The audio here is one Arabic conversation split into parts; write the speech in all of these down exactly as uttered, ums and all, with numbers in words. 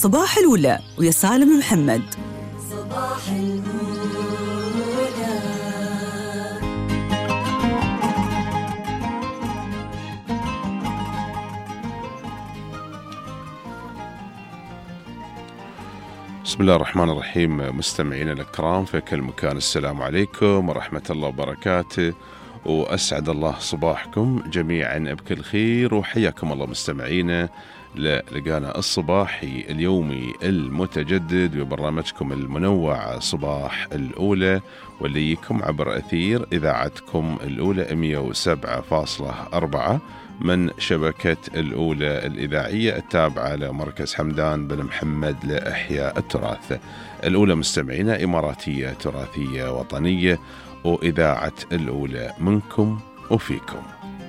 صباح الأولى ويا سالم محمد. صباح الأولى. بسم الله الرحمن الرحيم. مستمعينا الكرام في كل مكان، السلام عليكم ورحمة الله وبركاته، وأسعد الله صباحكم جميعا بكل خير، وحياكم الله مستمعينا للقانا الصباحي اليومي المتجدد ببرنامجكم المنوع صباح الأولى، واللي يكم عبر أثير إذاعتكم الأولى مئة وسبعة فاصلة أربعة من شبكة الأولى الإذاعية التابعة لمركز حمدان بن محمد لإحياء التراث. الأولى مستمعينا إماراتية تراثية وطنية، وإذاعة الأولى منكم وفيكم.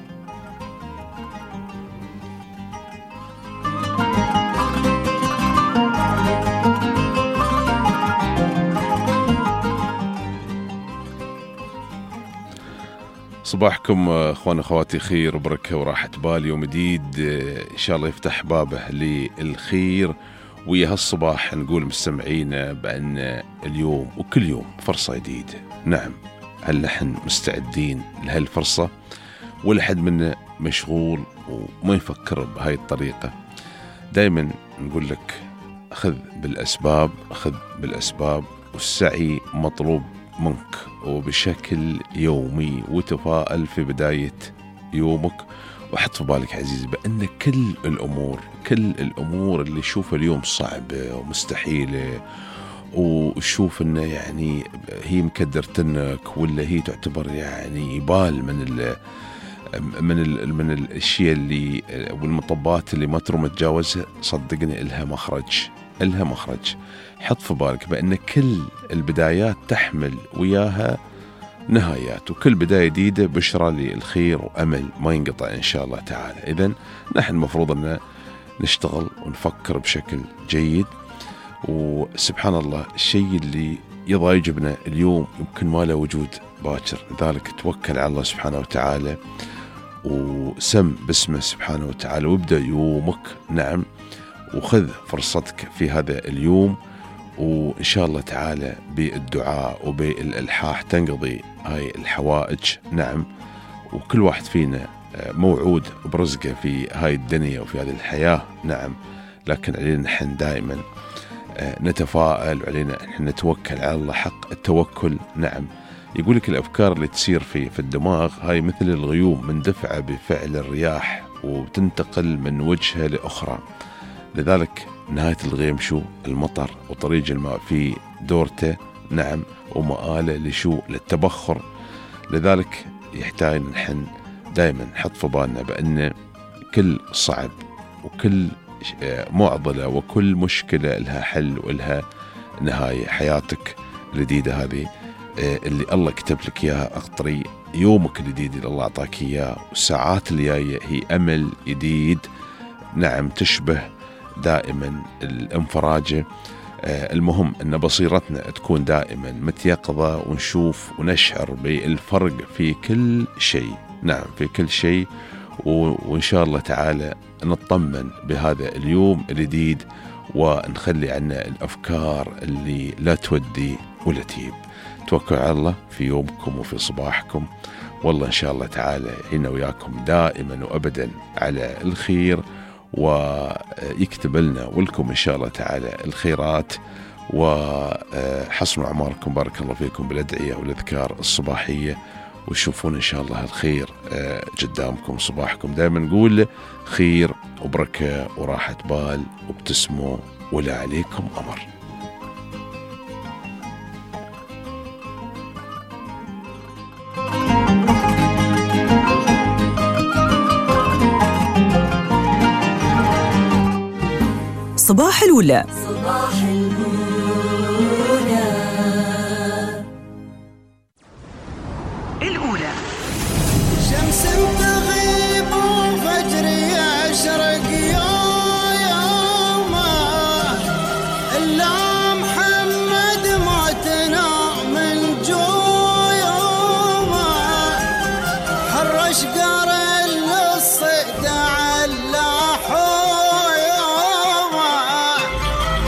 صباحكم اخوان اخواتي خير وبركه وراحه بال، يوم جديد ان شاء الله يفتح بابه للخير. ويا هالصباح نقول مستمعينا بان اليوم وكل يوم فرصه جديده. نعم، هل نحن مستعدين لهالفرصه؟ ولا حد منا مشغول وما يفكر بهاي الطريقه؟ دائما نقول لك خذ بالاسباب، خذ بالاسباب، والسعي مطلوب منك وبشكل يومي، وتفائل في بداية يومك. وحط في بالك عزيزي بأن كل الأمور كل الأمور اللي شوفها اليوم صعبة ومستحيلة، وشوف أنه يعني هي مكدرتنك ولا هي تعتبر يعني يبال من ال من ال من الأشياء اللي والمطبات اللي ما تروم تجاوزها، صدقني إلها مخرج، إلها مخرج. حط في بالك بأن كل البدايات تحمل وياها نهايات، وكل بداية جديدة بشرى للخير وأمل ما ينقطع إن شاء الله تعالى. إذن نحن المفروض أن نشتغل ونفكر بشكل جيد، وسبحان الله الشيء اللي يضايجبنا اليوم يمكن ما له وجود باكر، لذلك توكل على الله سبحانه وتعالى وسم باسمه سبحانه وتعالى وابدأ يومك. نعم، وخذ فرصتك في هذا اليوم، وإن شاء الله تعالى بالدعاء وبالإلحاح تنقضي هاي الحوائج. نعم، وكل واحد فينا موعود برزقه في هاي الدنيا وفي هذه الحياة. نعم، لكن علينا نحن دائما نتفائل، وعلينا نحن نتوكل على الله حق التوكل. نعم، يقول لك الأفكار اللي تصير في في الدماغ هاي مثل الغيوم مندفعة بفعل الرياح، وتنتقل من وجهة لأخرى. لذلك نهاية الغيم شو؟ المطر، وطريق الماء في دورته. نعم، ومآله لشو؟ للتبخر. لذلك يحتاج نحن دائما نحط في بالنا بأن كل صعب وكل معضلة وكل مشكلة لها حل ولها نهاية. حياتك الجديدة هذه اللي الله كتب لك إياها أقطري، يومك الجديد اللي الله أعطاك إياه، والساعات اللي جاية هي أمل جديد. نعم، تشبه دائما الانفراجة. آه المهم أن بصيرتنا تكون دائما متيقظة، ونشوف ونشعر بالفرق في كل شيء. نعم، في كل شيء، وإن شاء الله تعالى نطمن بهذا اليوم الجديد، ونخلي عنا الأفكار اللي لا تودي ولا تجيب. توكلوا على الله في يومكم وفي صباحكم، والله إن شاء الله تعالى إنا وياكم دائما وأبدا على الخير، ويكتب لنا ولكم إن شاء الله تعالى الخيرات، وحسنوا أعماركم. بارك الله فيكم بالأدعية والأذكار الصباحية، وتشوفون إن شاء الله الخير قدامكم. صباحكم دائما نقول خير وبركة وراحة بال، وابتسموا ولا عليكم أمر. صباح الأولى. صباح الأولى. الأولى شمس تغيب وفجر يشرق يوما، إلا محمد معتنا من جويوما، حرش قرن للصيد على حويوما،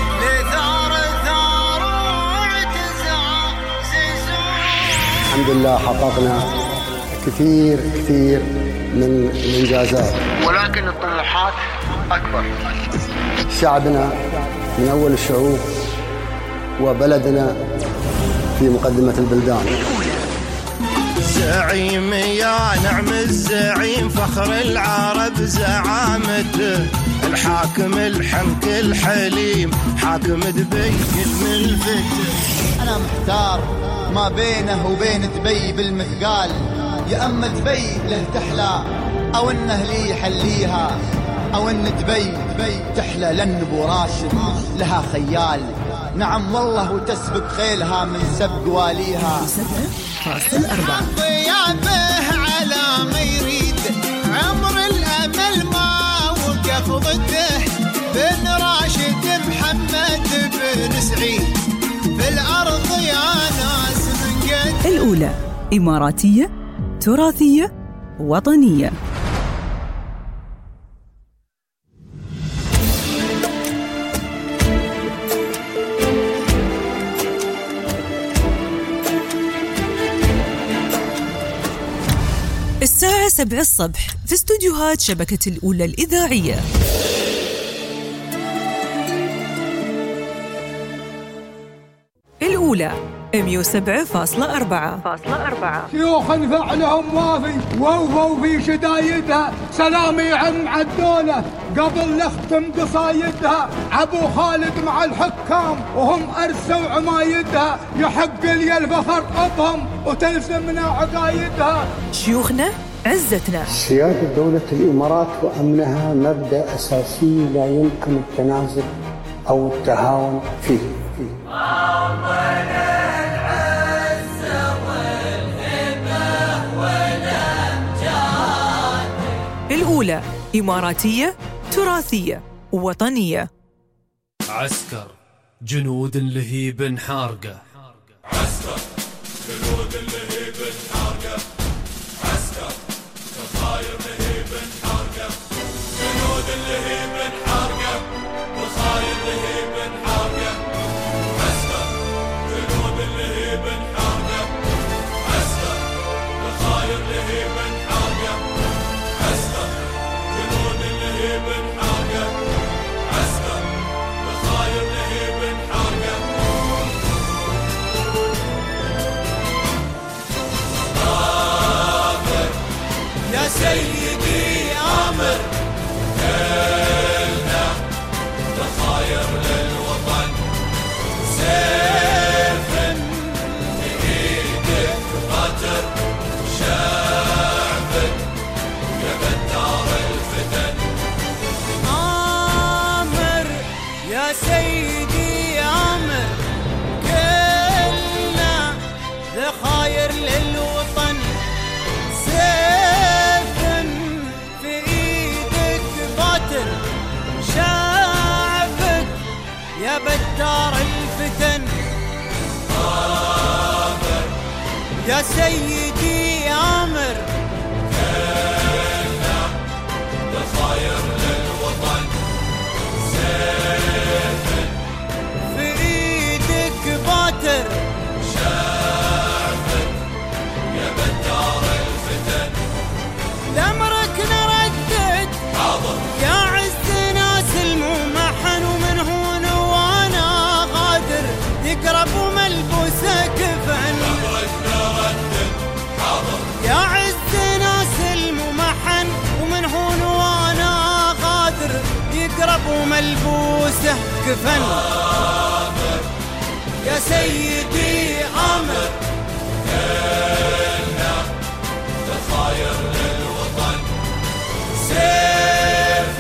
الحمد لله حققنا كثير كثير من الإنجازات، ولكن الطموحات أكبر. شعبنا من أول الشعوب وبلدنا في مقدمة البلدان. زعيم يا نعم الزعيم، فخر العرب زعامته، الحاكم الحنك الحليم، حاكم دبي الملفت. أنا محتار ما بينه وبين دبي بالمثقال، يا أما دبي له تحلى أو إنه لي يحليها، أو إن دبي دبي تحلى لأن أبو راشد لها خيال. نعم والله وتسبق خيلها من سبق واليها. ضيابه على ما يريد، عمر الأمل ما وقف ضده، بن راشد محمد بن سعيد في الأرض يا ناس من قد. الأولى إماراتية، تراثية، وطنية. الساعة سبع الصبح في استوديوهات شبكة الأولى الإذاعية. الأولى مية وسبعة فاصلة أربعة. شيوخ فعلهم وافي ووفوا في شدايدها، سلامي عم عالدولة قبل نختم قصايدها، عبو خالد مع الحكام وهم أرسوا عمايدها، يحق لي الفخر أبهم وتلزمنا عقايدها. شيوخنا عزتنا. سيادة دولة الإمارات وأمنها مبدأ أساسي لا يمكن التنازل أو التهاون فيه. فيه. الأولى إماراتية، تراثية، وطنية. عسكر جنود لهيب حارقة، عسكر جنود لهيب حارقة، عسكر كفاير لهيب حارقة، جنود لهيب حارقة، وخاير لهيب حارقة، عسكر جنود لهيب حارقة، عسكر كفاير لهيب حارقة، عسكر جنود لهيب حارقة، عسكر كفاير لهيب حارقة. يا سيدي آمر كلنا تخاير للوطن، سيف بإيدك قاتل شعبك يا بدار الفتن. آمر يا سيدي آمر كلنا ذخاير للوطن، سيف في ايدك قاتل شعبك يا بدار الفتن. آمر يا سيدي آمر كلنا ذخاير للوطن، سيف في ايدك قاتل شعبك يا بدار الفتن. لأمرك نردد حاضر يا عز ناس الممحن، ومن هون وانا غادر يقرب وملبوسه كفن. لأمرك نردد حاضر يا عز ناس الممحن، ومن هون وانا غادر يقرب وملبوسه كفن. آمر يا سيدي آمر كلنا تخاير للوطن، سيف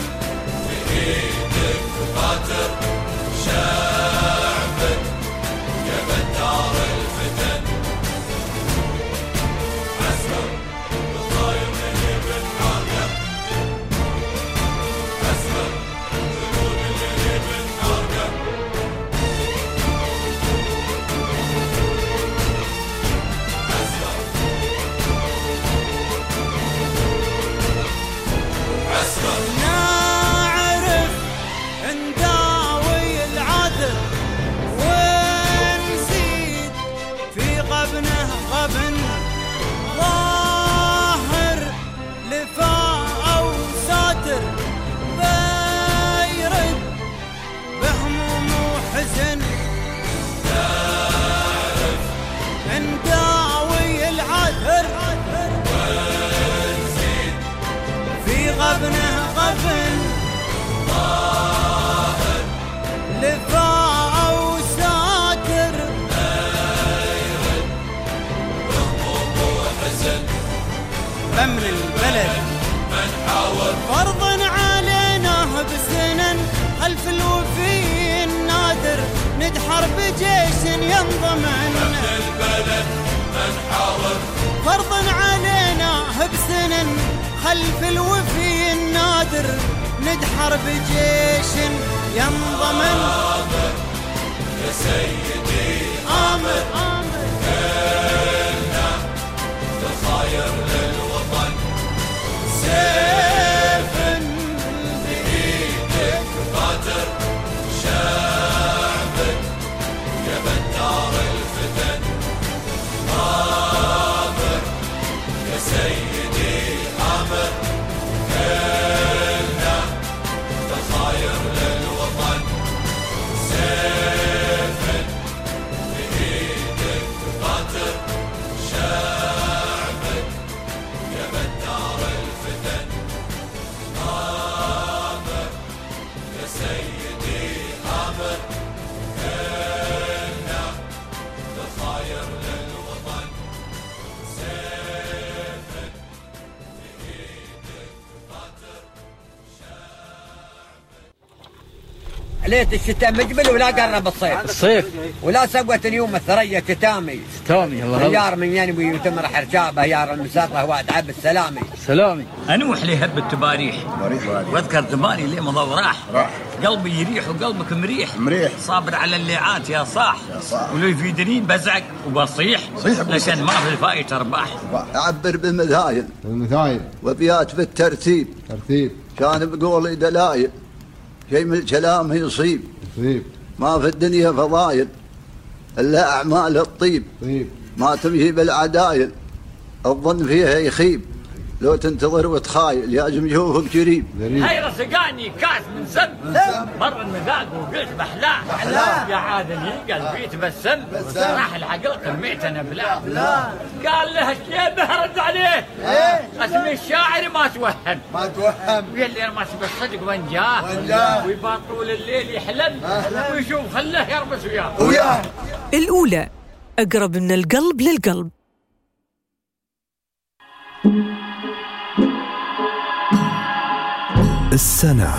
بإيدك قاتل شعبك يا بدار الفتن. عسكر تخاير لهيب حارقة، عسكر جنود لهيب حارقة، أمن البلد من حاور فرض علينا بسنن خلف الوفي النادر ندحر بجيش ينضمن أمن البلد من حاور فرض علينا بسنن خلف الوفي النادر ندحر بجيش ينضمن آمر يا سيدي آمر كلنا ضحاير للوطن سيف بإيدك باتر شعبك يا بنار الفتن آمر يا سيدي آمر كلنا ضحاير للوطن سيف بإيدك باتر شعبك يا بنار الفتن آمر يا سيدي آمر كلنا ضحاير للوطن سيف بإيدك باتر ليت الشتاء مجبل ولا قرب الصيف الصيف ولا سوت اليوم الثريا كتامي ستامي الله يار من ينوي وتمر حرشابه يار المساطه وعد عبد السلامي سلامي انوح لي هب التباريح واذكر زماني اللي مضى وراح راح قلبي يريح وقلبك مريح مريح صابر على الليعات يا صاح يا صاح ولو يفيدني بزعق وبصيح لكن ما في الفايت ارباح اعبر بالمثايل المثايل وابيات بالترتيب ترتيب كان بقولي دلايل شيء من الكلام يصيب يصيب ما في الدنيا فضايل الا اعمال الطيب طيب ما تمشي بالعدايل الظن فيها يخيب لو تنتظر وتخايل لازم يشوفك قريب هاي رسقاني كاس من سم مر المذاق وقلت بحلاه يا عادني قلبي تبسم راح العقل قميت انا بلا قال له الشيبه رد عليه اسمي الشاعر ما توهم ما توهم واللي ما تبي الصدق وين جاه ويبقى طول الليل يحلم ويشوف خله يربس وياه الأولى أقرب من القلب للقلب. السنة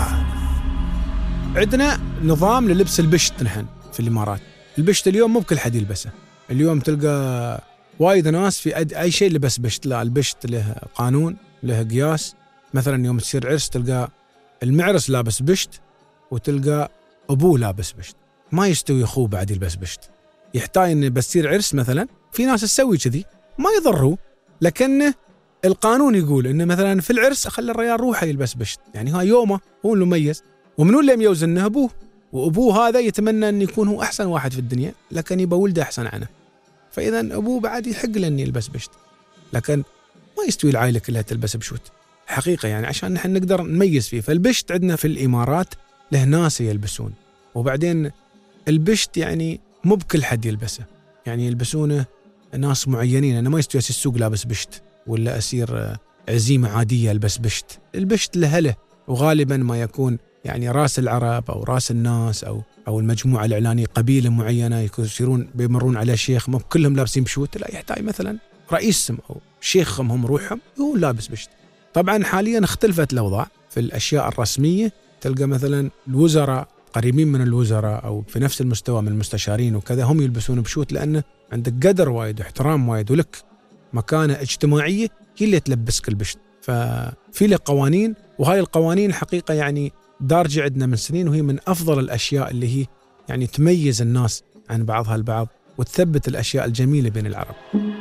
عندنا نظام للبس البشت نحن في الإمارات. البشت اليوم مو بكل حد يلبسه. اليوم تلقى وايد ناس في أي شيء لبس بشت. لا، البشت له قانون له قياس. مثلا يوم تصير عرس تلقى المعرس لابس بشت وتلقى أبوه لابس بشت. ما يستوي أخوه بعد يلبس بشت. يحتاج إن بتصير عرس مثلا في ناس تسوي كذي ما يضروا، لكنه القانون يقول إنه مثلا في العرس خلي الرجال روحه يلبس بشت، يعني ها يومه هو المميز. ومنو اللي ميوزنه؟ أبوه. وأبوه هذا يتمنى أن يكون هو أحسن واحد في الدنيا، لكن يبقى ولده أحسن عنه. فإذا أبوه بعد يحق له أن يلبس بشت، لكن ما يستوي العائلة كلها تلبس بشوت حقيقة، يعني عشان نحن نقدر نميز فيه. فالبشت عندنا في الإمارات له ناس يلبسون، وبعدين البشت يعني مو بكل حد يلبسه، يعني يلبسونه ناس معينين. أنا ما يستوي السوق لابس بشت ولا أسير عزيمة عادية ألبس بشت. البشت له له، وغالبا ما يكون يعني راس العرب أو راس الناس أو أو المجموعة الإعلانية قبيلة معينة يصيرون بيمرون على شيخ، ما كلهم لابسين بشوت، لا يحتاج مثلا رئيسهم أو شيخهم هم روحهم هو لابس بشت. طبعا حاليا اختلفت الأوضاع في الأشياء الرسمية. تلقى مثلا الوزراء قريبين من الوزراء أو في نفس المستوى من المستشارين وكذا هم يلبسون بشوت، لأنه عندك قدر وايد واحترام وايد ولك مكانة اجتماعية هي اللي تلبسك البشت. ففي له قوانين، وهاي القوانين حقيقة يعني دارجة عندنا من سنين، وهي من أفضل الأشياء اللي هي يعني تميز الناس عن بعضها البعض وتثبت الأشياء الجميلة بين العرب.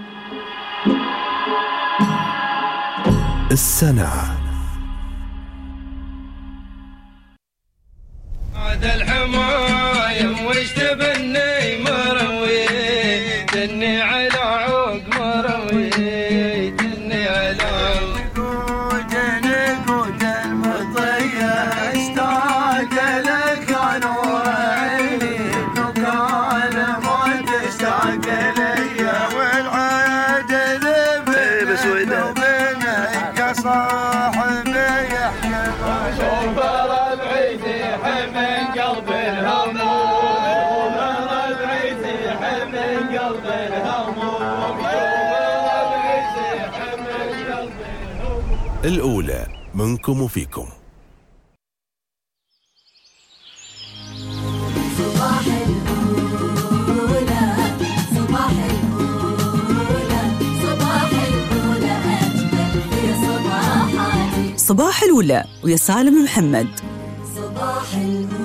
السنة عاد الحمايم وش تبني مروي تني على عوق مروي تني على عوق نقود المطية اشتاق لك انا وعيني وكان ما تشتاق لي والعاد ذبي بسويدة وبينك صاحبي يحمل شوف العيد يحمل قلب الهموم العيد يحمل قلب الهموم شوف العيد يحمل قلب الهموم الأولى منكم وفيكم. صباح الأولى صباح الأولى صباح الأولى أجمل في صباحاتي. صباح الأولى ويا سالم محمد. صباح الأولى.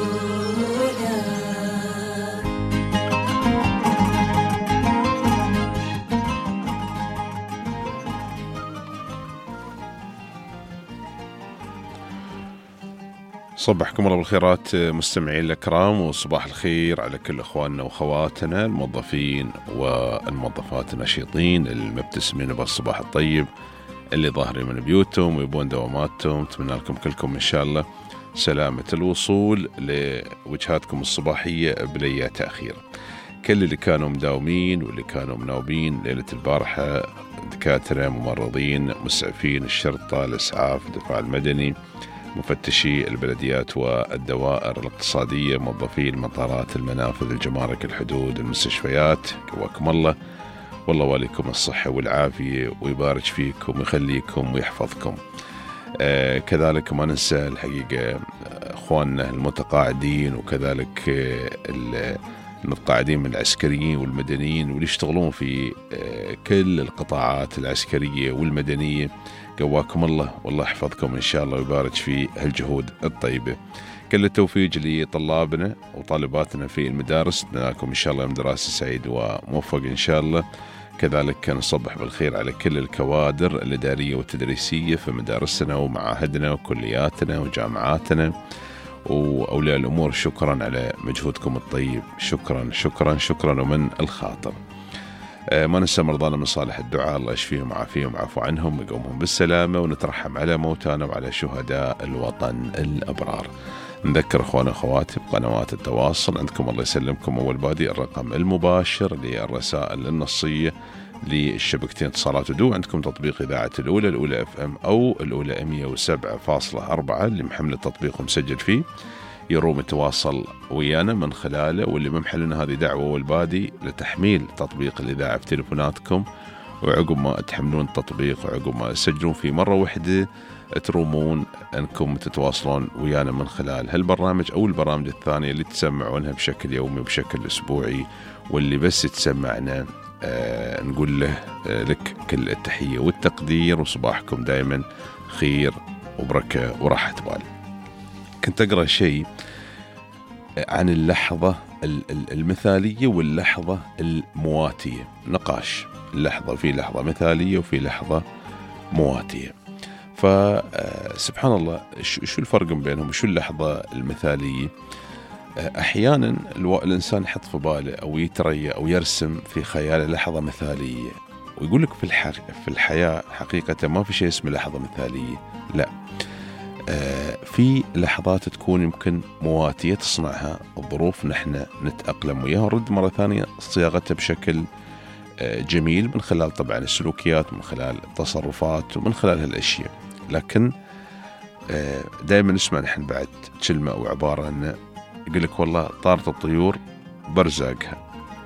صبحكم الله بالخيرات مستمعين الكرام، وصباح الخير على كل اخواننا واخواتنا الموظفين والموظفات النشيطين المبتسمين بالصباح الطيب اللي ظاهرين من بيوتهم ويبون دواماتهم. اتمنى لكم كلكم ان شاء الله سلامة الوصول لوجهاتكم الصباحية بلا تأخير. كل اللي كانوا مداومين واللي كانوا مناوبين ليلة البارحة، دكاترة، ممرضين، مسعفين الشرطة، الإسعاف، الدفاع المدني، مفتشي البلديات والدوائر الاقتصادية، موظفي المطارات، المنافذ، الجمارك، الحدود، المستشفيات، قواكم الله، والله واليكم الصحة والعافية ويبارك فيكم ويخليكم ويحفظكم. آه كذلك ما ننسى الحقيقة أخواننا المتقاعدين، وكذلك آه المتقاعدين من العسكريين والمدنيين واللي يشتغلون في آه كل القطاعات العسكرية والمدنية، قواكم الله والله يحفظكم إن شاء الله ويبارك في هالجهود الطيبة. كل التوفيق لطلابنا وطالباتنا في المدارس، نتمنى إن شاء الله يوم دراسة سعيد وموفق إن شاء الله. كذلك نصبح بالخير على كل الكوادر الإدارية والتدريسية في مدارسنا ومعاهدنا وكلياتنا وجامعاتنا وأولياء الأمور. شكرا على مجهودكم الطيب، شكرا شكرا شكرا ومن الخاطر. ما ننسى مرضانا من صالح الدعاء، الله يشفيهم وعافيهم وعفو عنهم ويقومهم بالسلامة، ونترحم على موتانا وعلى شهداء الوطن الأبرار. نذكر أخوانا أخواتي بقنوات التواصل عندكم، الله يسلمكم. أول بادي الرقم المباشر للرسائل النصية للشبكتين اتصالات ودو، عندكم تطبيق إذاعة الأولى الأولى اف ام أو الأولى مية وسبعة فاصلة أربعة اللي محمل التطبيق ومسجل فيه، يروم يتواصل ويانا من خلاله. واللي ممحلنا هذه دعوة والبادي لتحميل تطبيق الإذاعة في تليفوناتكم، وعقب ما تحملون التطبيق وعقب ما تسجلون فيه مرة واحدة ترومون أنكم تتواصلون ويانا من خلال هالبرنامج أو البرامج الثانية اللي تسمعونها بشكل يومي وبشكل أسبوعي. واللي بس تسمعنا آه نقول له آه لك كل التحية والتقدير، وصباحكم دائما خير وبركة وراحة بال. كنت أقرأ شيء عن اللحظة المثالية واللحظة المواتية، نقاش اللحظة، في لحظة مثالية وفي لحظة مواتية. فسبحان الله شو الفرق بينهم؟ شو اللحظة المثالية؟ أحيانا الإنسان يحط في باله أو يتريى أو يرسم في خياله لحظة مثالية، ويقول لك في, في الحياة حقيقة ما في شيء اسمه لحظة مثالية، لا، في لحظات تكون يمكن مواتية تصنعها الظروف، نحن نتأقلم وياها ونرد مرة ثانية صياغتها بشكل جميل من خلال طبعا السلوكيات، من خلال التصرفات ومن خلال هالأشياء. لكن دائما نسمع نحن بعد كلمة أو عبارة أن يقول لك والله طارت الطيور برزاقها،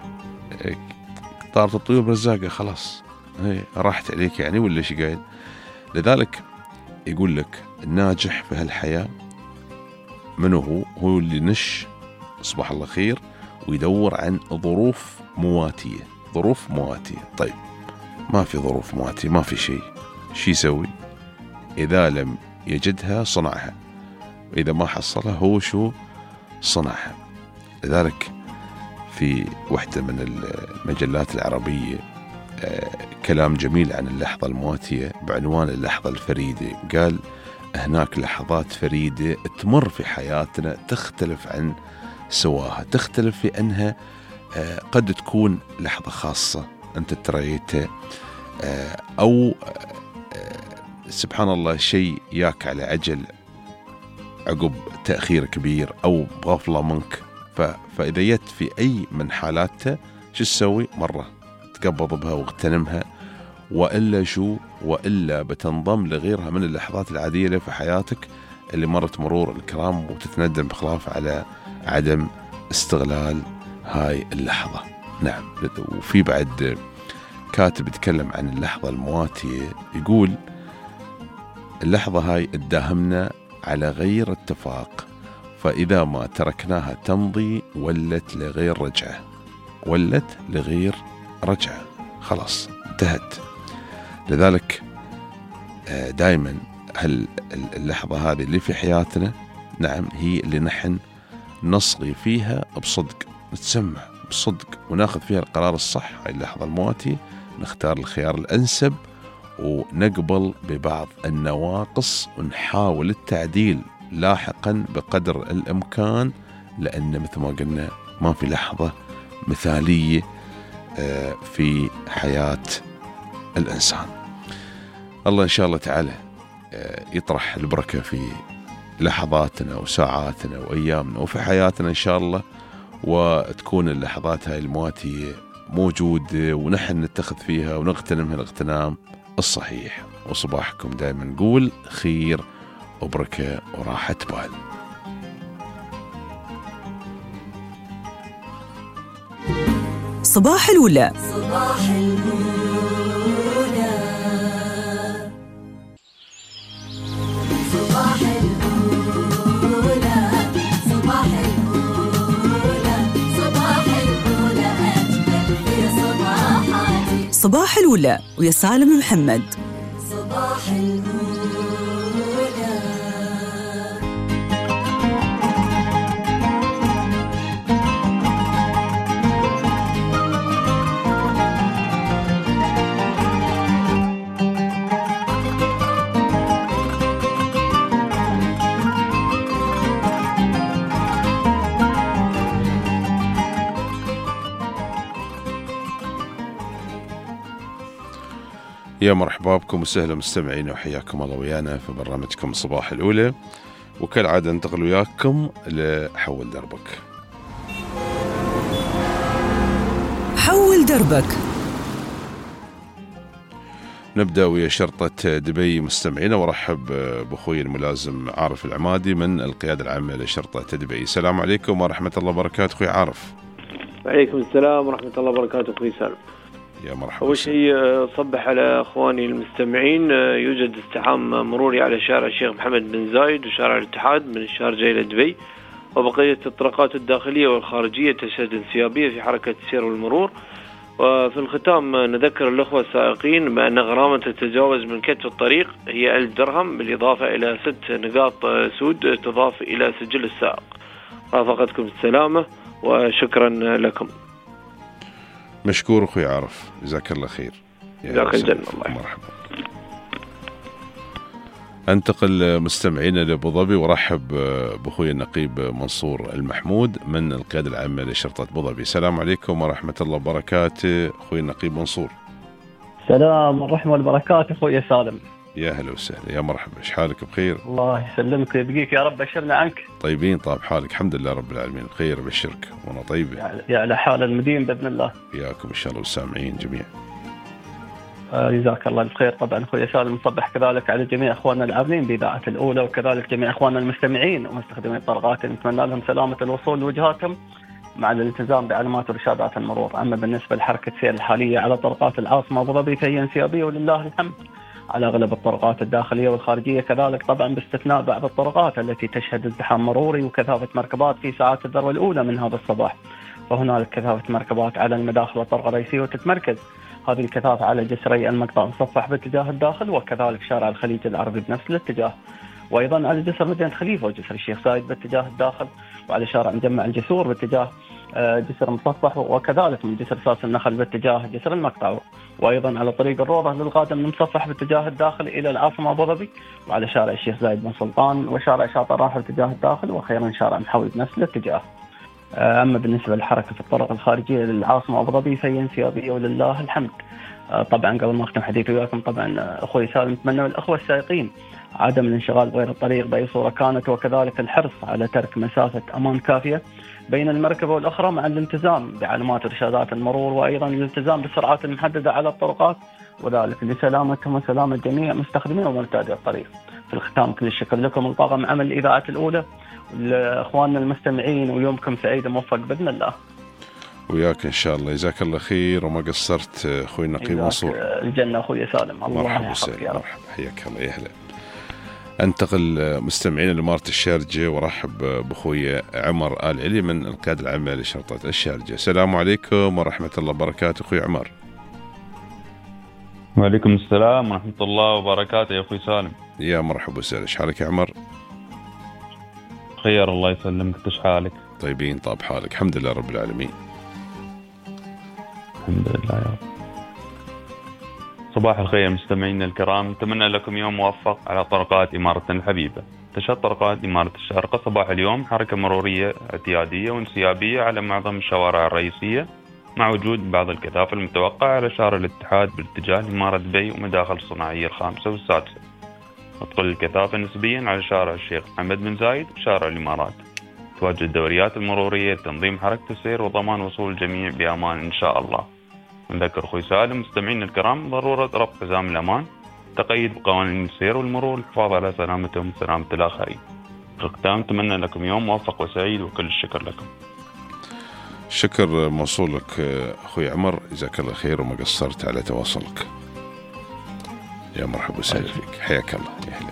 طارت الطيور برزاقها، خلاص هي راحت عليك يعني، ولا شي قايل؟ لذلك يقول لك الناجح في هالحياة منه هو؟ هو اللي نش صباح الله خير ويدور عن ظروف مواتية، ظروف مواتية. طيب ما في ظروف مواتية، ما في شيء، شي يسوي؟ إذا لم يجدها صنعها، وإذا ما حصلها هو شو صنعها. لذلك في واحدة من المجلات العربية آه كلام جميل عن اللحظة المواتية بعنوان اللحظة الفريدة. قال هناك لحظات فريدة تمر في حياتنا تختلف عن سواها، تختلف في أنها آه قد تكون لحظة خاصة أنت تريتها، آه أو آه سبحان الله شيء ياك على عجل عقب تأخير كبير أو بغفلة منك. فإذا جت في أي من حالاتها شو تسوي؟ مرة تقبض بها واغتنمها، وإلا شو؟ وإلا بتنضم لغيرها من اللحظات العادية اللي في حياتك اللي مرت مرور الكرام، وتتندم بخلاف على عدم استغلال هاي اللحظة. نعم. وفي بعد كاتب يتكلم عن اللحظة المواتية، يقول اللحظة هاي تداهمنا على غير اتفاق، فإذا ما تركناها تمضي ولت لغير رجعة، ولت لغير رجعة، خلاص انتهت. لذلك دائما اللحظة هذه اللي في حياتنا نعم هي اللي نحن نصغي فيها بصدق، نتسمع بصدق وناخذ فيها القرار الصح. هاي اللحظة المواتية نختار الخيار الأنسب ونقبل ببعض النواقص ونحاول التعديل لاحقا بقدر الإمكان، لأن مثل ما قلنا ما في لحظة مثالية في حياة الإنسان. الله إن شاء الله تعالى يطرح البركة في لحظاتنا وساعاتنا وأيامنا وفي حياتنا إن شاء الله، وتكون اللحظات هاي المواتية موجودة ونحن نتخذ فيها ونغتنمها الاغتنام الصحيح. وصباحكم دائما نقول خير وبركة وراحة بال. صباح الولا. صباح الولا. صباح الولا. صباح الولا. صباح الولا أجمل في صباحاتي. صباح الولا ويا سالم محمد. صباح الولا. يا مرحبا بكم وسهلا مستمعين وحياكم الله ويانا في برنامجكم صباح الأولى، وكالعادة ننتقل وياكم لحول دربك. حول دربك. نبدأ ويا شرطة دبي مستمعين، وارحب بأخوي الملازم عارف العمادي من القيادة العامة لشرطة دبي. السلام عليكم ورحمة الله وبركاته أخوي عارف. وعليكم السلام ورحمة الله وبركاته أخوي سالم. يا مرحبا. أول شيء صبح على أخواني المستمعين. يوجد ازدحام مروري على شارع الشيخ محمد بن زايد وشارع الاتحاد من الشارجة إلى دبي، وبقية الطرقات الداخلية والخارجية تشهد انسيابية في حركة السير والمرور. وفي الختام نذكر الأخوة السائقين بأن غرامة التجاوز من كتف الطريق هي ألف درهم، بالإضافة إلى ست نقاط سود تضاف إلى سجل السائق. رافقتكم السلامة وشكرا لكم. مشكور أخوي عارف، جزاك الله خير. جزاك الجنة. الله مرحبا. أنتقل مستمعينا لأبو ظبي ورحب بأخوي النقيب منصور المحمود من القيادة العامة لشرطة أبو ظبي. السلام عليكم ورحمة الله وبركاته أخوي النقيب منصور. السلام ورحمة والبركاته أخوي سالم. يا هلا وسهلا، يا مرحبا. إيش حالك؟ بخير؟ الله يسلمك ويبقيك يا رب. بشرنا عنك. طيبين طاب حالك؟ الحمد لله رب العالمين بخير. بشرك وانا طيبة يا على حال المدين بإذن الله. ياكم إن شاء الله والسامعين جميعا. آه جزاك الله الخير. طبعا أخوي سالم نصبح كذلك على جميع أخواننا العاملين بإذاعة الأولى، وكذلك جميع أخواننا المستمعين ومستخدمين الطرقات، نتمنى لهم سلامة الوصول لوجهاتهم مع الالتزام بعلامات ورشادات المرور. أما بالنسبة لحركة السير الحالية على طرقات العاصمة أبو ظبي فهي انسيابية ولله الحمد على أغلب الطرقات الداخلية والخارجية، كذلك طبعا باستثناء بعض الطرقات التي تشهد ازدحام مروري وكثافة مركبات في ساعات الذروة الأولى من هذا الصباح. فهنالك كثافة مركبات على المداخل والطرق الرئيسية، وتتمركز هذه الكثافة على جسري المقطع المصفح باتجاه الداخل، وكذلك شارع الخليج العربي بنفس الاتجاه، وأيضا على جسر مدينة خليفة وجسر الشيخ زايد باتجاه الداخل، وعلى شارع مجمع الجسور باتجاه جسر مصفح، وكذلك من جسر ساس النخل باتجاه جسر المقطع، وأيضا على طريق الروضة للغادة من المصفح باتجاه الداخل إلى العاصمة أبو ظبي، وعلى شارع الشيخ زايد بن سلطان وشارع شاطئ راحة باتجاه الداخل، وأخيرا شارع محاوي بنفس الاتجاه. أما بالنسبة للحركة في الطرق الخارجية للعاصمة أبو ظبي فهي انسيابية ولله الحمد. طبعا قبل ما أختم حديثي وياكم، طبعا أخوي سالم نتمنى الأخوة السائقين عدم الانشغال بغير الطريق بأي صورة كانت، وكذلك الحرص على ترك مسافة أمان كافية بين المركبة والأخرى مع الالتزام بعلامات ورشادات المرور، وأيضا الالتزام بالسرعات المحددة على الطرقات، وذلك لسلامتهم وسلامة جميع مستخدمين ومرتادي الطريق. في الختام كل الشكر لكم وطاقم عمل الإذاعة الأولى لإخواننا المستمعين، ويومكم سعيد وموفق بإذن الله. وياك إن شاء الله. جزاك الله خير وما قصرت أخوي النقيب منصور. الجنة أخوي سالم. الله مرحبا وسهلا. مرحبا حياك الله. يا هلا. انتقل مستمعين لمارة الشارجة ورحب بأخوي عمر آل علي من القيادة العامة لشرطة الشارجة. السلام عليكم ورحمة الله وبركاته أخوي عمر. وعليكم السلام ورحمة الله وبركاته يا أخوي سالم. يا مرحبا وسهلا، ايش حالك يا عمر؟ خير الله يسلمك، ايش حالك؟ طيبين طاب حالك، الحمد لله رب العالمين. الحمد لله يا رب. صباح الخير مستمعينا الكرام، نتمنى لكم يوم موفق على طرقات إمارتنا الحبيبة. تشهد طرقات إمارة الشارقة صباح اليوم حركة مرورية اعتيادية وانسيابية على معظم الشوارع الرئيسية، مع وجود بعض الكثافة المتوقعة على شارع الاتحاد باتجاه إمارة دبي ومداخل الصناعية الخامسة والسادسة، وتقل الكثافة نسبيا على شارع الشيخ محمد بن زايد وشارع الإمارات. تواجد الدوريات المرورية لتنظيم حركة السير وضمان وصول الجميع بأمان إن شاء الله. نذكر أخوي سالم مستمعين الكرام ضرورة ربط حزام الأمان، تقيد بقوانين السير والمرور للحفاظ على سلامتهم وسلامة الآخرين. الختام نتمنى لكم يوم موفق وسعيد وكل الشكر لكم. شكر موصولك أخوي عمر، جزاك الله خير وما قصرت على تواصلك. يا مرحبا وسهلا فيك، حياك الله يا هلا.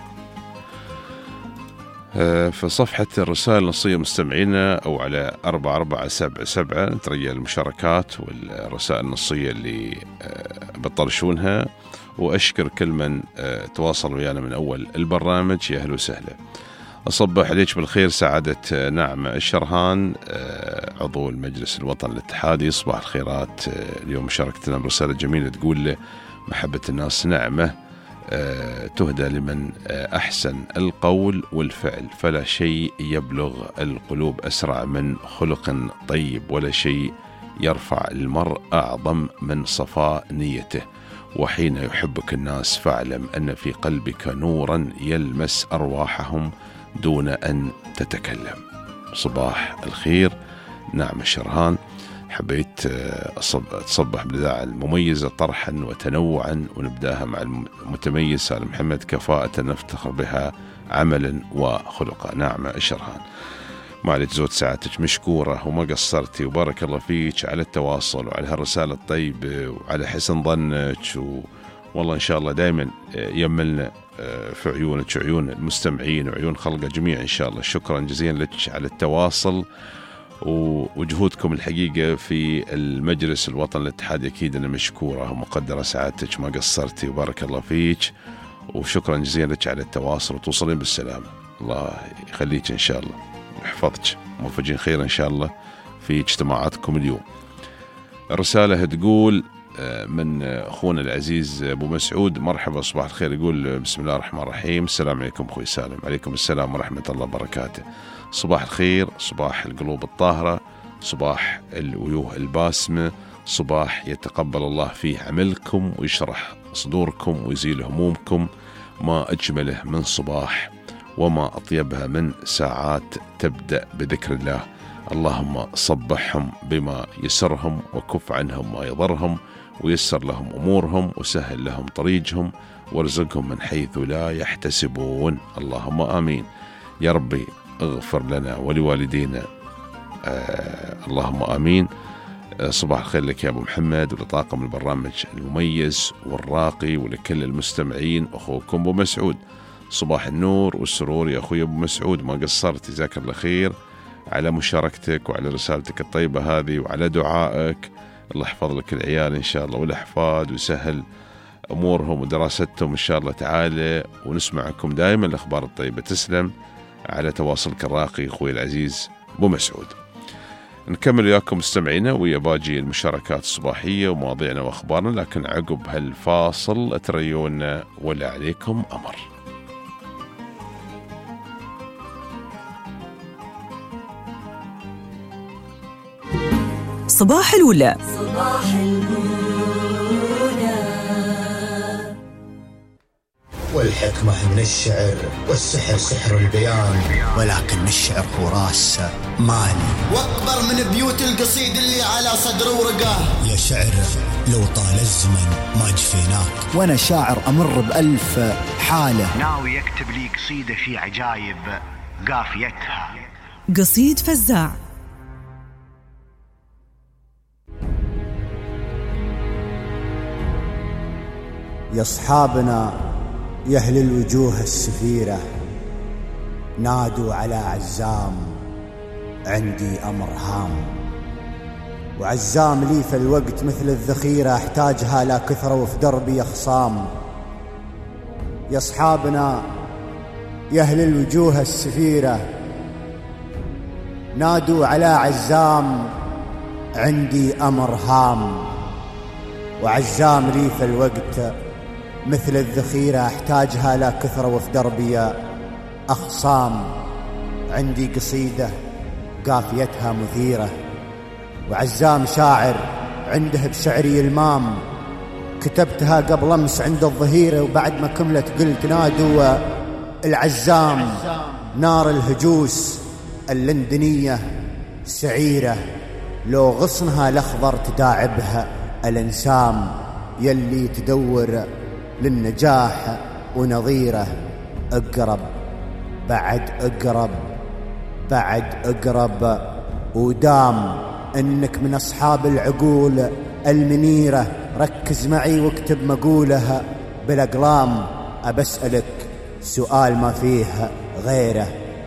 في صفحة الرسائل النصية مستمعينا أو على أربعة أربعة سبعة سبعة نترجى المشاركات والرسائل النصية اللي بطرشونها، وأشكر كل من تواصل ويانا من أول البرنامج، يا أهلا وسهلا. أصبح عليك بالخير سعادة نعمة الشرهان عضو المجلس الوطني الاتحادي، صباح الخيرات. اليوم مشاركتنا برسالة جميلة تقول محبة الناس نعمة تهدى لمن أحسن القول والفعل، فلا شيء يبلغ القلوب أسرع من خلق طيب، ولا شيء يرفع المرء أعظم من صفاء نيته. وحين يحبك الناس فاعلم أن في قلبك نورا يلمس أرواحهم دون أن تتكلم. صباح الخير نعم الشرهان. حبيت أتصبح بالإذاعة المميزة طرحا وتنوعا، ونبداها مع المتميز سالم محمد، كفاءة نفتخر بها عملا وخلقا. نعم الشرهان، معلش زود ساعتك مشكورة وما قصرتي، وبارك الله فيك على التواصل وعلى هالرسالة الطيبة وعلى حسن ظنك، و... والله إن شاء الله دائما يملنا في عيونك وعيون المستمعين وعيون خلقة جميع إن شاء الله. شكرا جزيلا لك على التواصل وجهودكم الحقيقة في المجلس الوطني الاتحادي، أكيد أنا مشكورة ومقدرة سعادتك، ما قصرتي وبارك الله فيك، وشكرا جزيلا لك على التواصل، وتوصلين بالسلامة. الله يخليك إن شاء الله ويحفظك، موفقين خير إن شاء الله في اجتماعاتكم اليوم. الرسالة تقول من أخونا العزيز أبو مسعود، مرحبا صباح الخير. يقول بسم الله الرحمن الرحيم، السلام عليكم أخوي سالم. عليكم السلام ورحمة الله وبركاته. صباح الخير، صباح القلوب الطاهرة، صباح الوجوه الباسمة، صباح يتقبل الله فيه عملكم ويشرح صدوركم ويزيل همومكم. ما أجمله من صباح وما أطيبها من ساعات تبدأ بذكر الله. اللهم صبحهم بما يسرهم وكف عنهم ما يضرهم، ويسر لهم أمورهم وسهل لهم طريقهم، وارزقهم من حيث لا يحتسبون. اللهم آمين يا ربي. اغفر لنا ولوالدينا آه اللهم آمين. آه صباح الخير لك يا أبو محمد ولطاقم البرنامج المميز والراقي، ولكل المستمعين. أخوكم أبو مسعود، صباح النور والسرور يا أخوي أبو مسعود، ما قصرت، جزاك الله خير على مشاركتك وعلى رسالتك الطيبة هذه وعلى دعائك. الله يحفظ لك العيال إن شاء الله والأحفاد، ويسهل أمورهم ودراستهم إن شاء الله تعالى، ونسمعكم دائما الأخبار الطيبة. تسلم على تواصلك الراقي أخوي العزيز أبو مسعود. نكمل وياكم مستمعينا ويا باقي المشاركات الصباحية ومواضيعنا وأخبارنا، لكن عقب هالفاصل أتريونا ولا عليكم أمر. صباح الولا. صباح الولا. والحكمة من الشعر والسحر سحر البيان، ولكن الشعر هو راس مالي واكبر من بيوت القصيد اللي على صدر ورقه. يا شعر لو طال الزمن ما جفيناك، وانا شاعر امر بألف حالة، ناوي يكتب لي قصيدة في عجايب قافيتها. قصيد فزاع. يا أصحابنا يا أهل الوجوه السفيرة، نادوا على عزام عندي أمر هام. وعزام لي في الوقت مثل الذخيرة أحتاجها لا كثرة وفي دربي خصام. يا أصحابنا يا أهل الوجوه السفيرة نادوا على عزام عندي أمر هام. وعزام لي في الوقت مثل الذخيرة أحتاجها لا كثرة وفي دربي أخصام. عندي قصيدة قافيتها مثيرة وعزام شاعر عنده بشعري المام. كتبتها قبل أمس عند الظهيرة وبعد ما كملت قلت نادوا العزام. نار الهجوس اللندنية سعيرة لو غصنها الأخضر تداعبها الانسام. يلي تدور للنجاح ونظيره اقرب بعد اقرب بعد اقرب ودام انك من اصحاب العقول المنيرة. ركز معي واكتب مقولها بالاقلام. ابسألك سؤال ما فيه غيره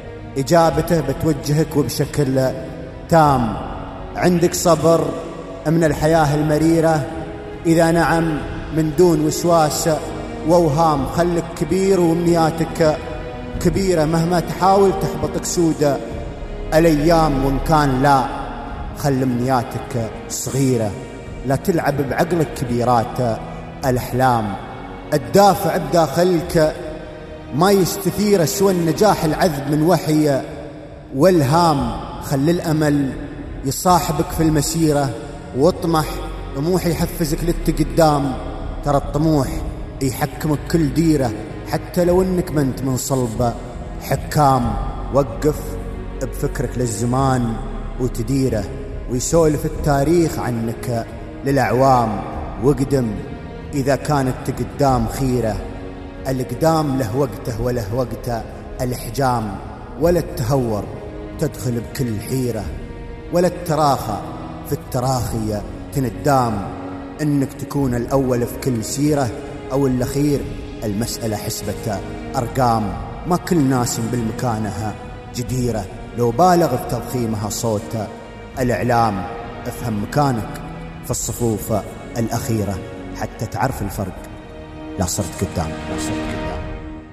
اجابته بتوجهك وبشكل تام. عندك صبر من الحياة المريرة؟ اذا نعم من دون وسواس واوهام. خلك كبير وامنياتك كبيرة مهما تحاول تحبطك سودة الايام. وان كان لا خل امنياتك صغيرة لا تلعب بعقلك كبيرات الاحلام. الدافع بداخلك ما يستثير سوى النجاح العذب من وحي والهام. خل الامل يصاحبك في المسيرة واطمح طموح يحفزك للتقدام. ترى الطموح يحكمك كل ديرة حتى لو انك ما انت من صلب حكام. وقف بفكرك للزمان وتديره ويسولف التاريخ عنك للأعوام. وقدم إذا كانت تقدام خيرة. القدام له وقته وله وقت الإحجام. ولا التهور تدخل بكل حيرة ولا التراخى في التراخي تندام. انك تكون الاول في كل سيرة او الاخير المسألة حسبة ارقام. ما كل ناس بالمكانها جديرة لو بالغ في تضخيمها صوت الاعلام. افهم مكانك في الصفوف الاخيرة حتى تعرف الفرق لا صرت قدام لا صرت قدام.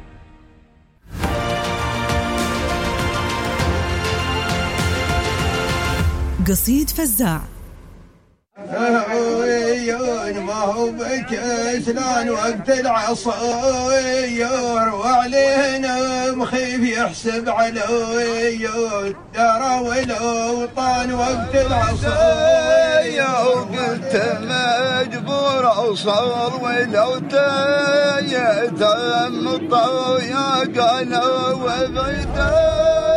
قصيد فزاع. عيون ما هو بكسلان وقت العصير وعلينا مخيف يحسب على عيون ترى والاوطان وقت العصير. وقلت مجبور اوصل ولو تيتم الطويق انا وبيتي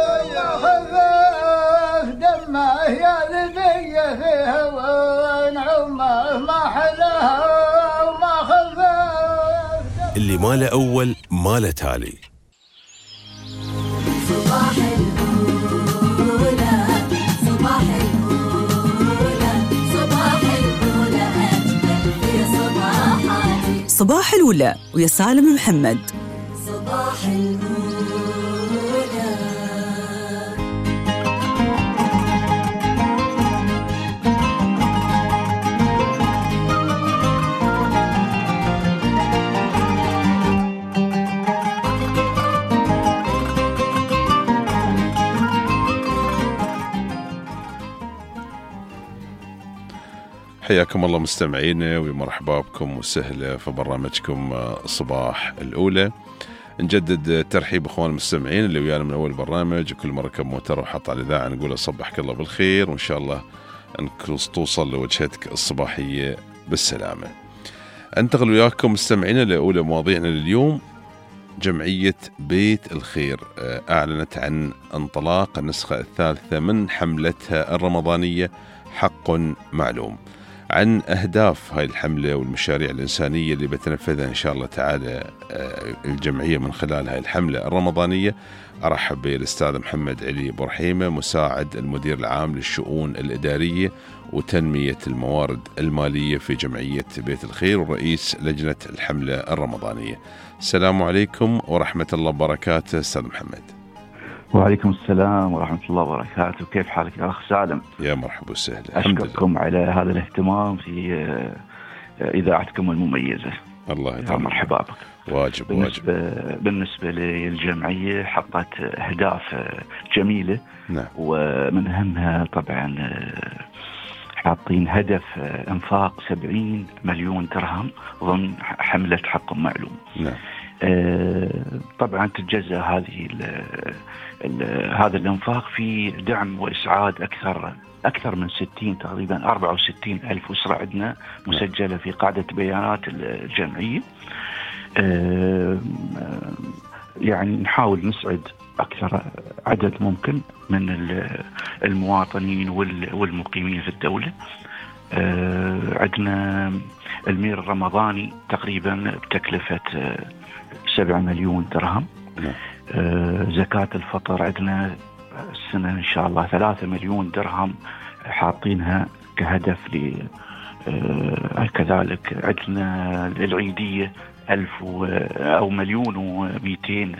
دمه يا ذبيه في هوى نعمه ما حلاها وما خلفه. اللي ما له أول ما له تالي. صباح الأولى صباح الأولى صباح الأولى أجمل في صباحاتي. صباح الأولى ويا سالم محمد. صباح الأولى. حياكم الله مستمعينا ومرحبا بكم وسهلا في برنامجكم صباح الأولى. نجدد ترحيب اخوان المستمعين اللي ويانا من اول برنامج وكل مره كم موتر وحط على الاذاعه نقول صبحك الله بالخير وان شاء الله انك توصل لوجهتك الصباحيه بالسلامه. انتقل وياكم مستمعينا لاولى مواضيعنا لليوم. جمعيه بيت الخير اعلنت عن انطلاق النسخه الثالثه من حملتها الرمضانيه حق معلوم. عن أهداف هاي الحملة والمشاريع الإنسانية اللي بتنفذها إن شاء الله تعالى الجمعية من خلال هاي الحملة الرمضانية. أرحب بالأستاذ محمد علي برحيمة مساعد المدير العام للشؤون الإدارية وتنمية الموارد المالية في جمعية بيت الخير ورئيس لجنة الحملة الرمضانية. السلام عليكم ورحمة الله وبركاته أستاذ محمد. وعليكم السلام ورحمة الله وبركاته. كيف حالك يا أخ سالم؟ يا مرحبا وسهلا. أشكركم على هذا الاهتمام في إذاعتكم المميزة. الله يا مرحبا بك. واجب بالنسبة, واجب. بالنسبة للجمعية حطت أهداف جميلة. نعم. ومن أهمها طبعا حاطين هدف إنفاق سبعين مليون درهم ضمن حملة حق معلوم. نعم. طبعا تتجزأ هذه ال ال هذا الإنفاق في دعم وإسعاد أكثر أكثر من ستين تقريبا أربعة وستين ألف أسرة عندنا مسجلة في قاعدة بيانات الجمعية. يعني نحاول نسعد أكثر عدد ممكن من المواطنين والمقيمين في الدولة. عندنا المير الرمضاني تقريبا بتكلفة سبعة مليون درهم. زكاة الفطر عندنا السنة إن شاء الله ثلاثة مليون درهم حاطينها كهدف ل كذلك عندنا العيدية ألف أو مليون ومئتين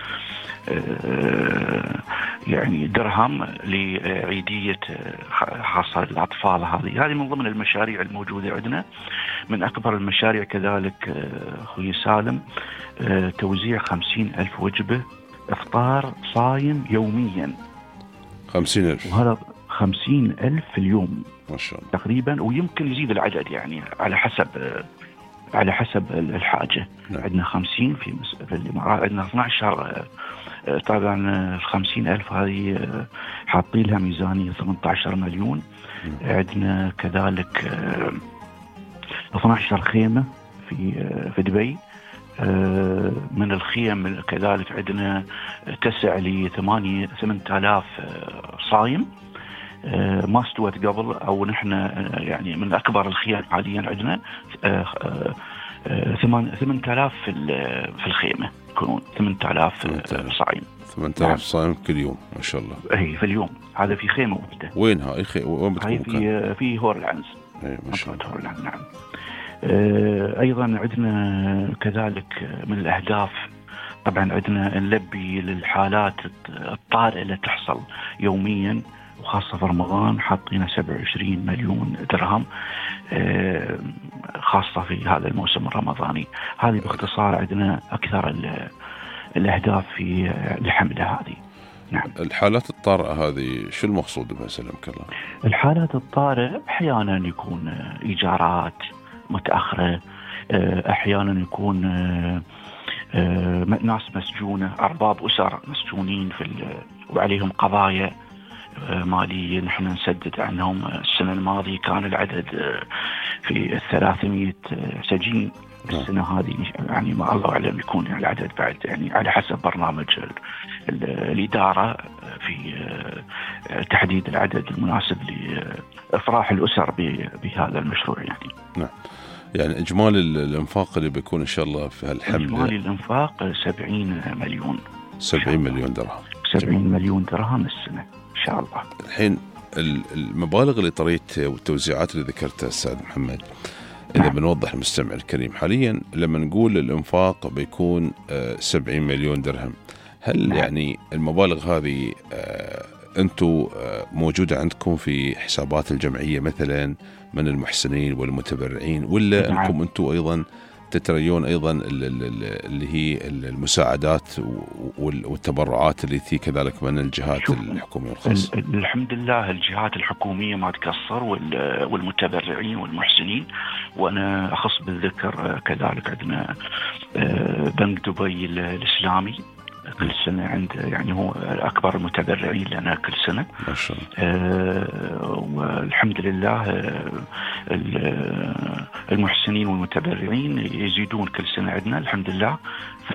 يعني درهم لعيدية خاصة للأطفال. هذه هذه من ضمن المشاريع الموجودة عندنا. من أكبر المشاريع كذلك أخوي سالم توزيع خمسين ألف وجبة إفطار صايم يوميا. خمسين ألف وهذا خمسين ألف في اليوم ما شاء الله تقريبا، ويمكن يزيد العدد يعني على حسب على حسب الحاجة. نعم. عندنا خمسين في, في الإمارات عندنا اثنا عشر. طبعا الخمسين ألف هذه حاطين لها ميزانية ثمانية عشر مليون. نعم. عندنا كذلك اثنا عشر خيمة في في دبي. من الخيم كذلك عندنا تسع لثمانية ثمانية آلاف صايم ما استوت قبل، أو نحن يعني من أكبر الخيام حاليا عندنا ثمانية آلاف في في الخيمة يكونون ثمانية آلاف صايم. ثمانية آلاف صايم كل يوم ما شاء الله. أي في اليوم. هذا في خيمة واحدة. وين هاي خي... وين بتكون؟ هاي في في هور العنز. أي ما شاء الله. هور العنز. نعم. أيضا عندنا كذلك من الأهداف طبعا عندنا نلبي للحالات الطارئة اللي تحصل يوميا، وخاصة في رمضان حاطين سبعة وعشرين مليون درهم خاصة في هذا الموسم الرمضاني. هذه باختصار عندنا أكثر الأهداف في الحملة هذه. نعم. الحالات الطارئة هذه شو المقصود بها سلمك الله؟ الحالات الطارئة أحيانا يكون إيجارات متأخرة، أحيانا يكون ناس مسجونة، أرباب أسر مسجونين في وعليهم قضايا مالية نحن نسدد عنهم. السنة الماضية كان العدد في الثلاثمية سجين. السنة هذه يعني ما الله أعلم يكون يعني العدد بعد يعني على حسب برنامج الإدارة في تحديد العدد المناسب لإفراح الأسر بهذا المشروع يعني. نعم. يعني إجمالي الإنفاق اللي بيكون إن شاء الله في هالحملة إجمالي الإنفاق سبعين مليون. سبعين مليون درهم. سبعين مليون درهم السنة إن شاء الله. الحين المبالغ اللي طريت والتوزيعات اللي ذكرتها أستاذ محمد، إذا نعم. بنوضح المستمع الكريم حاليا لما نقول الإنفاق بيكون سبعين مليون درهم، هل نعم. يعني المبالغ هذه أنتم موجودة عندكم في حسابات الجمعية مثلا من المحسنين والمتبرعين، ولا نعم. أنكم أنتم أيضا تتريون أيضا اللي هي المساعدات والتبرعات اللي تي كذلك من الجهات الحكومية والخاصة؟ الحمد لله الجهات الحكومية ما تقصر، والمتبرعين والمحسنين. وأنا أخص بالذكر كذلك عندنا بنك دبي الإسلامي كل سنة عند يعني هو أكبر المتبرعين لنا كل سنة ما شاء الله. آه والحمد لله المحسنين والمتبرعين يزيدون كل سنة عندنا الحمد لله. ف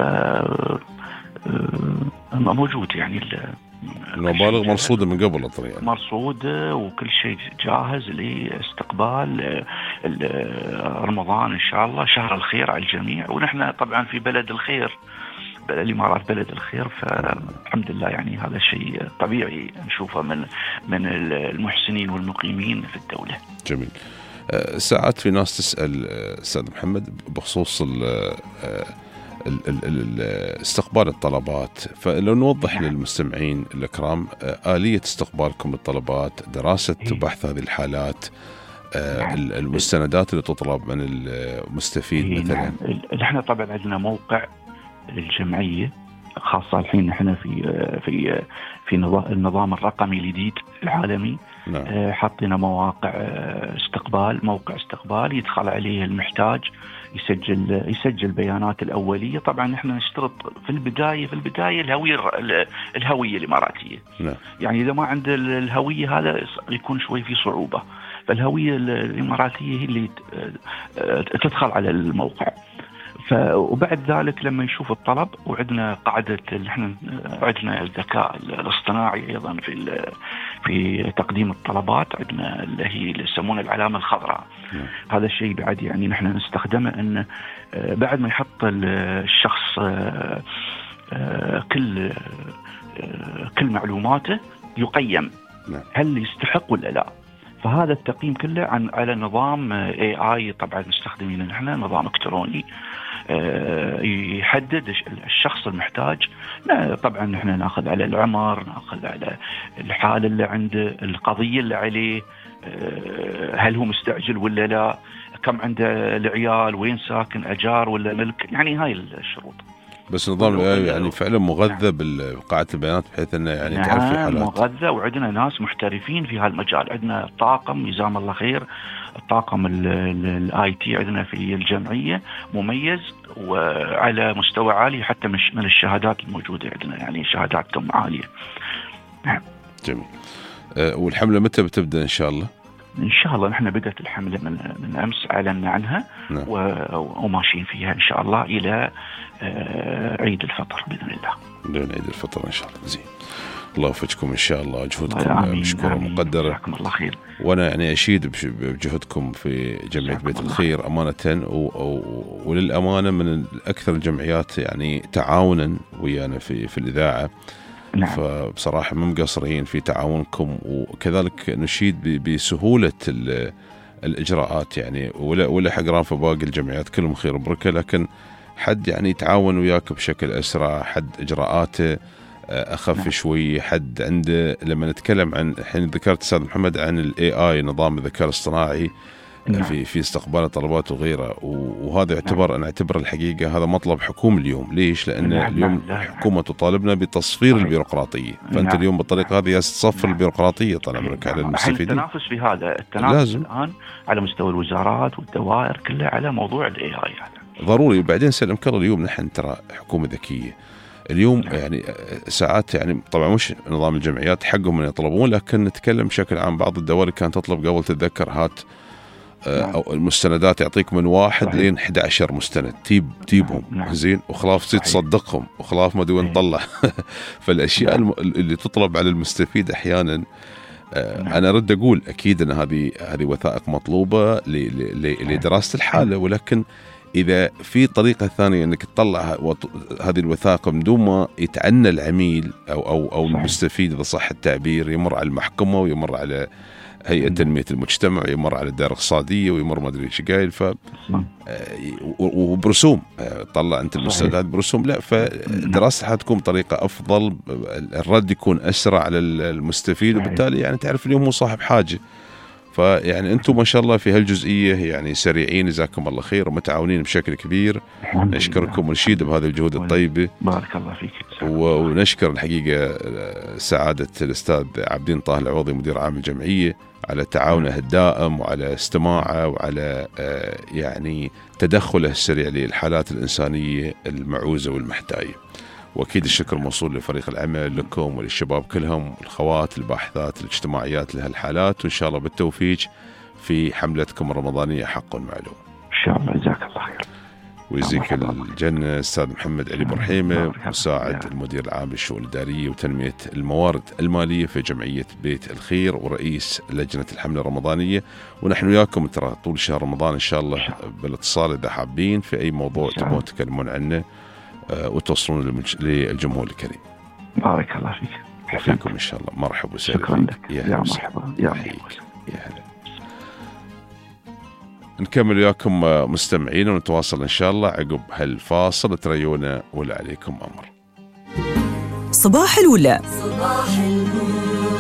موجود يعني المبالغ مرصودة من قبل أطري يعني. مرصودة وكل شيء جاهز لاستقبال رمضان إن شاء الله، شهر الخير على الجميع. ونحن طبعا في بلد الخير، الإمارات بلد الخير، فالحمد لله يعني هذا شيء طبيعي نشوفه من من المحسنين والمقيمين في الدولة. جميل. ساعات في ناس تسأل أستاذ محمد بخصوص ال ال ال استقبال الطلبات. فلو نوضح للمستمعين الأكرام آلية استقبالكم للطلبات، دراسة وبحث هذه الحالات، المستندات اللي تطلب من المستفيد مثلا. نحن طبعا عندنا موقع للجمعية، خاصة الحين نحن في في في النظام الرقمي الجديد العالمي. نعم. حطينا مواقع استقبال، موقع استقبال يدخل عليه المحتاج، يسجل يسجل بيانات الأولية. طبعا نحن نشترط في البداية في البداية الهوية الهوية الإماراتية. نعم. يعني إذا ما عند الهوية هذا يكون شوي في صعوبة، فالهوية الإماراتية هي اللي تدخل على الموقع. وبعد ذلك لما يشوف الطلب، وعندنا قاعدة احنا عندنا الذكاء الاصطناعي ايضا في في تقديم الطلبات، عندنا اللي هي اللي يسمونها العلامة الخضراء. م. هذا الشيء بعد يعني نحن نستخدمه ان بعد ما يحط الشخص كل كل معلوماته يقيم. م. هل يستحق ولا لا. فهذا التقييم كله عن على نظام إيه آي، طبعا مستخدمين نحن نظام إلكتروني يحدد الشخص المحتاج. طبعا نحن ناخذ على العمر، ناخذ على الحالة اللي عنده، القضية اللي عليه، هل هو مستعجل ولا لا، كم عنده العيال، وين ساكن، أجار ولا ملك، يعني هاي الشروط. بس نظام يعني فعلا مغذى بقاعة البيانات بحيث انه يعني تعرف في حالات مغذى، وعندنا ناس محترفين في هالمجال. عندنا طاقم جزاهم الله خير، الطاقم الاي تي عندنا في الجمعية مميز وعلى مستوى عالي، حتى من الشهادات الموجودة عندنا يعني شهاداتهم عالية. جميل. أه والحملة متى بتبدأ إن شاء الله؟ إن شاء الله نحن بدأت الحملة من من أمس، أعلنا عنها. نعم. وماشيين فيها إن شاء الله إلى عيد الفطر بإذن الله. بإذن عيد الفطر إن شاء الله. زين. الله يوفقكم إن شاء الله، جهودكم مشكورة ومقدرة. جزاكم الله خير. وأنا يعني أشيد بجهودكم في جمعية بيت الخير أمانة، و... و... وللأمانة من أكثر الجمعيات يعني تعاونا ويانا في في الإذاعة. نعم. فبصراحة ما مقصرين في تعاونكم، وكذلك نشيد بسهولة الإجراءات يعني، ولا ولا حقران في باقي الجمعيات كلهم خير وبركة، لكن حد يعني يتعاون وياك بشكل أسرع، حد إجراءاته أخف. نعم. شوي، حد عنده لما نتكلم عن الحين ذكرت أستاذ محمد عن ال إيه آي نظام الذكاء الاصطناعي. نعم. في في استقبال الطلبات وغيره، وهذا يعتبر نعم. أنا أعتبر الحقيقة هذا مطلب حكومي اليوم. ليش؟ لأن نعم. اليوم الحكومة تطالبنا بتصفير البيروقراطية، فأنت نعم. اليوم بالطريقة هذه تصفر نعم. البيروقراطية طال عمرك على المستفيدين. التنافس في هذا، التنافس لازم. الآن على مستوى الوزارات والدوائر كلها على موضوع ال إيه آي هذا ضروري. وبعدين سلمك الله اليوم نحن ترى حكومة ذكية اليوم. نعم. يعني ساعات يعني طبعا مش نظام الجمعيات حقهم من يطلبون، لكن نتكلم بشكل عام بعض الدوائر كانت تطلب قبل تتذكر هات أو المستندات يعطيك من واحد صحيح. لين أحد عشر مستند تيب تيبهم. نعم. زين، وخلاف تصدقهم، وخلاف ما دون طلع. فالأشياء نعم. اللي تطلب على المستفيد أحيانا. نعم. أنا أرد أقول أكيد أن هذه هذه وثائق مطلوبة لدراسة الحالة، ولكن إذا في طريقة ثانية أنك تطلع هذه الوثائق من دون ما يتعنى العميل أو أو أو المستفيد إذا صح التعبير، يمر على المحكمة ويمر على هيئة تنمية المجتمع، يمر على الدائرة الاقتصادية، ويمر ما أدري إيش قايل، ف وبرسوم طلع أنت المستندات برسوم. لا، فدراسة حتكون طريقة أفضل، الرد يكون أسرع على المستفيد، وبالتالي يعني تعرف اليوم هو صاحب حاجة. فيعني أنتم ما شاء الله في هالجزئية يعني سريعين، جزاكم الله خير، ومتعاونين بشكل كبير. نشكركم ونشيد بهذه الجهود الطيبة. بارك الله فيك. ونشكر الحقيقة سعادة الأستاذ عبدين طه العوضي مدير عام الجمعية على تعاونه الدائم، وعلى استماعه، وعلى يعني تدخله السريع للحالات الإنسانية المعوزة والمحتاجة. وأكيد الشكر موصول لفريق العمل، لكم وللشباب كلهم، الخوات الباحثات الاجتماعيات لهالحالات، وإن شاء الله بالتوفيق في حملتكم الرمضانية حق معلوم. إن شاء الله. جزاك الله خير. ويجزيك الجنة أستاذ محمد علي برحيمة، مساعد المدير العام للشؤون الإدارية وتنمية الموارد المالية في جمعية بيت الخير، ورئيس لجنة الحملة الرمضانية. ونحن وياكم ترى طول شهر رمضان إن شاء الله بالاتصال إذا حابين في أي موضوع تبغون تكلمون عنه وتوصلون للجمهور الكريم. بارك الله فيك. فيكم إن شاء الله. مرحبا وسهلا. شكرا لك. يا مرحبا. يا مرحبا. يا هلا. نكمل وياكم مستمعين ونتواصل إن شاء الله عقب هالفاصل. تريونا ولا عليكم أمر. صباح الولا. صباح الولا.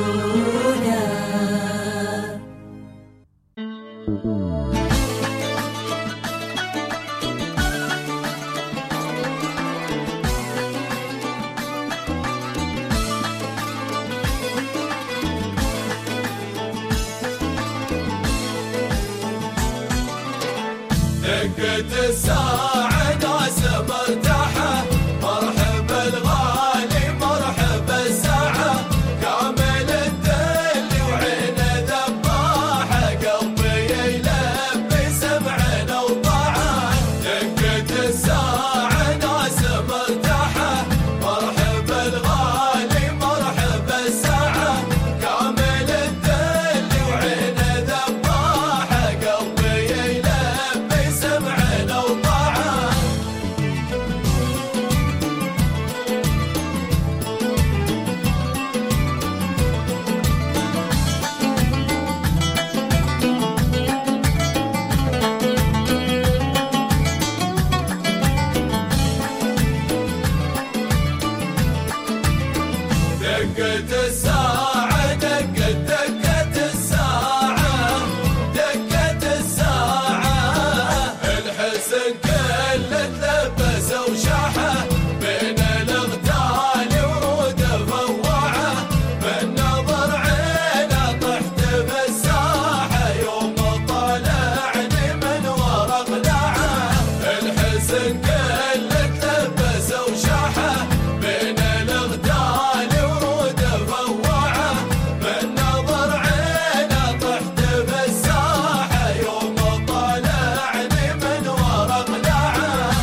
دقت الساعة ناس مرتاحة مرحبا الغالي مرحبا الساعة كامل الدل وعين ذباحة قلبي يلبي سمعنا وطاعة دقت الساعة ناس مرتاحة مرحبا الغالي مرحبا الساعة كامل الدل وعين ذباحة قلبي يلبي سمعنا وطاعة دقت الساعة دقت دقت الساعة دقت الساعة الحسن كله تلبس وشاحة بين الأغتال ورود فواعة من نظر عينه طحت بالساحة يوم طالعني من ورا قلاعة الحسن كله تلبس وشاحة بين الأغتال ورود فواعة من نظر عينه طحت بالساحة يوم طالعني من ورا قلاعة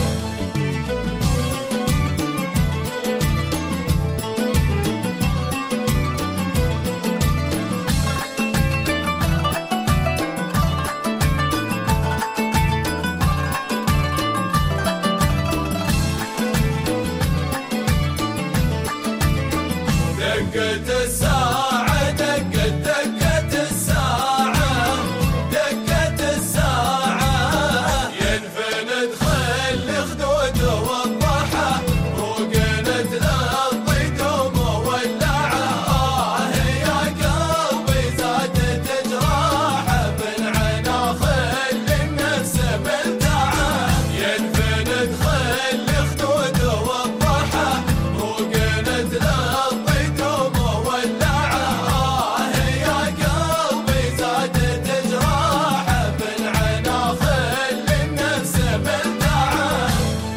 دقت الساعة دقت دقت الساعة دقت الساعة ينفند خل خدود والضحى وقنت للضيد ومولعة آه يا قلبي زادت جراحة من عنا خل النفس ملتعة ينفند خل خدود والضحى وقنت للضيد ومولعة آه يا قلبي زادت جراحة من عنا خل النفس ملتعة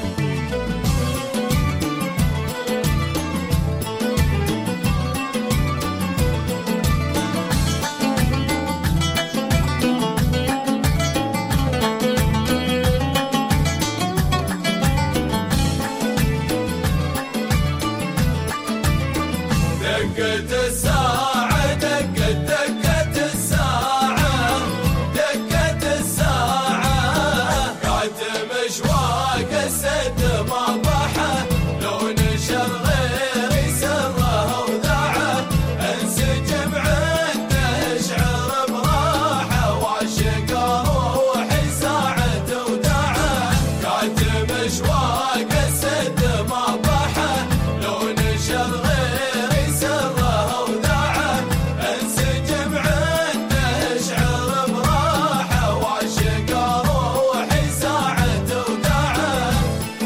دقت الساعة دقت دقت الساعة دقت الساعة كاتم اشواق السد ما ضحى لون شغيري سره وذاعه انسجم عنده اشعر براحة وعشق روحي ساعة وداعه كاتم اشواق السد ما ضحى لون شغيري سره وذاعه انسجم عنده اشعر براحة وعشق روحي ساعة وداعه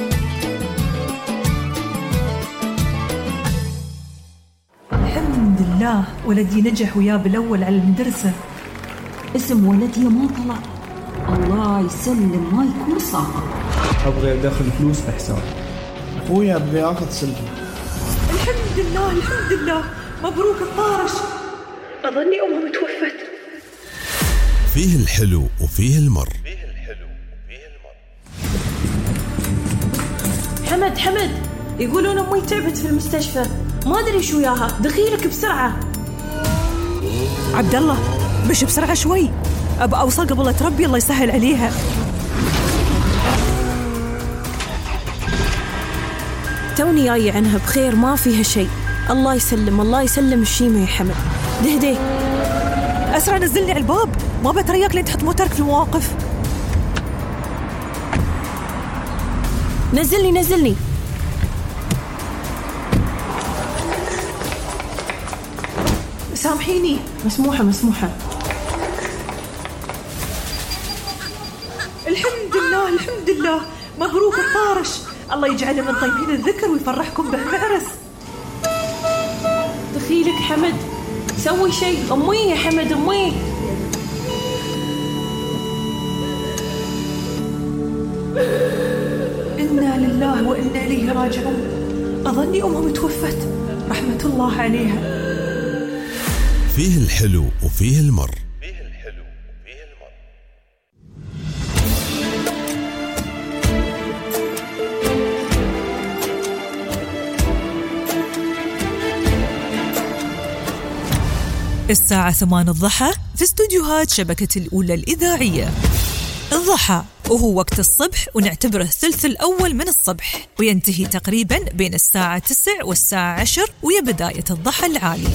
الحمد لله ولدي نجح وياه بالأول على المدرسة. اسم ولدي ما طلع الله يسلم ما يكون صعب. أبغي أدخل فلوس في حساب أخوي أبغي أخذ سلفي. الحمد لله الحمد لله مبروك الطارش. أظني أمه متوفت. فيه الحلو وفيه المر. حمد حمد يقولون أمي تعبت في المستشفى ما أدري شو وياها دخيلك بسرعة. عبد الله مش بسرعة شوي أبى أوصل قبل لا تربي الله يسهل عليها. توني جاي عنها بخير ما فيها شيء. الله يسلم الله يسلم الشيمة يا حمد. دهدي أسرع نزلني على الباب ما بترياك لين تحط موترك في المواقف. نزلني نزلني. سامحيني. مسموحة مسموحة. الحمد لله الحمد لله، مبروك الطارش، الله يجعله من طيبين الذكر ويفرحكم بهالمعرس. دخيلك حمد، سوي شيء. أمي يا حمد، أمي. إنا لله وإنا إليه راجعون. أظني أمهم توفت، رحمة الله عليها. فيه الحلو وفيه المر. الساعة ثمان الضحى في استوديوهات شبكة الأولى الإذاعية. الضحى وهو وقت الصبح، ونعتبره الثلث الأول من الصبح، وينتهي تقريبا بين الساعة تسع والساعة عشر، ويا بداية الضحى العالي.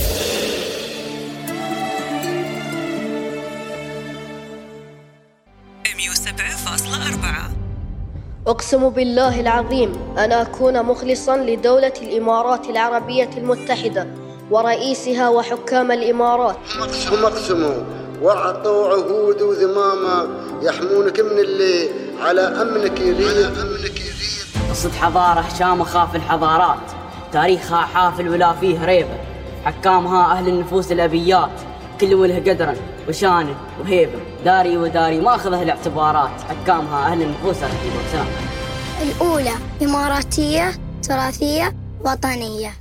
مية وسبعة فاصلة أربعة. أقسم بالله العظيم أن أكون مخلصا لدولة الإمارات العربية المتحدة ورئيسها وحكام الإمارات. هم اقسموا وأعطوا عهود وذمامة يحمونك من اللي على أمنك يريد. قصة حضارة شامخة في الحضارات، تاريخها حافل ولا فيه ريبة، حكامها أهل النفوس الأبيات، كل وله قدرا وشان وهيبة، داري وداري ما أخذها الاعتبارات، حكامها أهل النفوس الأبيات. الأولى إماراتية تراثية وطنية.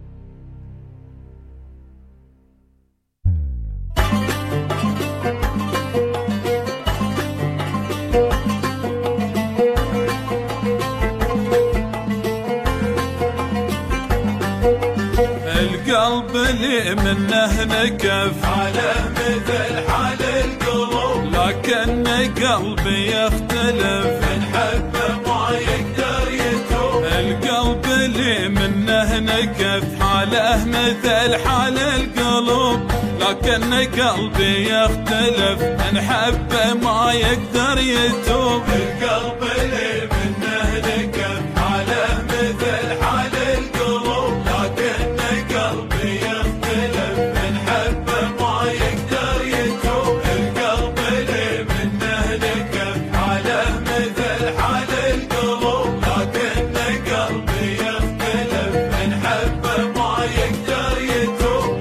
القلب اللي منه نكف على مثل حال القلوب، لكن قلبي يختلف، نحب ما يقدر يتوب. القلب اللي منه نكف حاله مثل حال القلوب، لكن قلبي يختلف، نحب ما يقدر يتوب. القلب اللي منه نكف حاله مثل حال القلوب، لكن قلبي يختلف، نحب ما يقدر يتوب. القلب اللي منه نكف حاله مثل حال القلوب، لكن قلبي يختلف، نحب ما يقدر يتوب.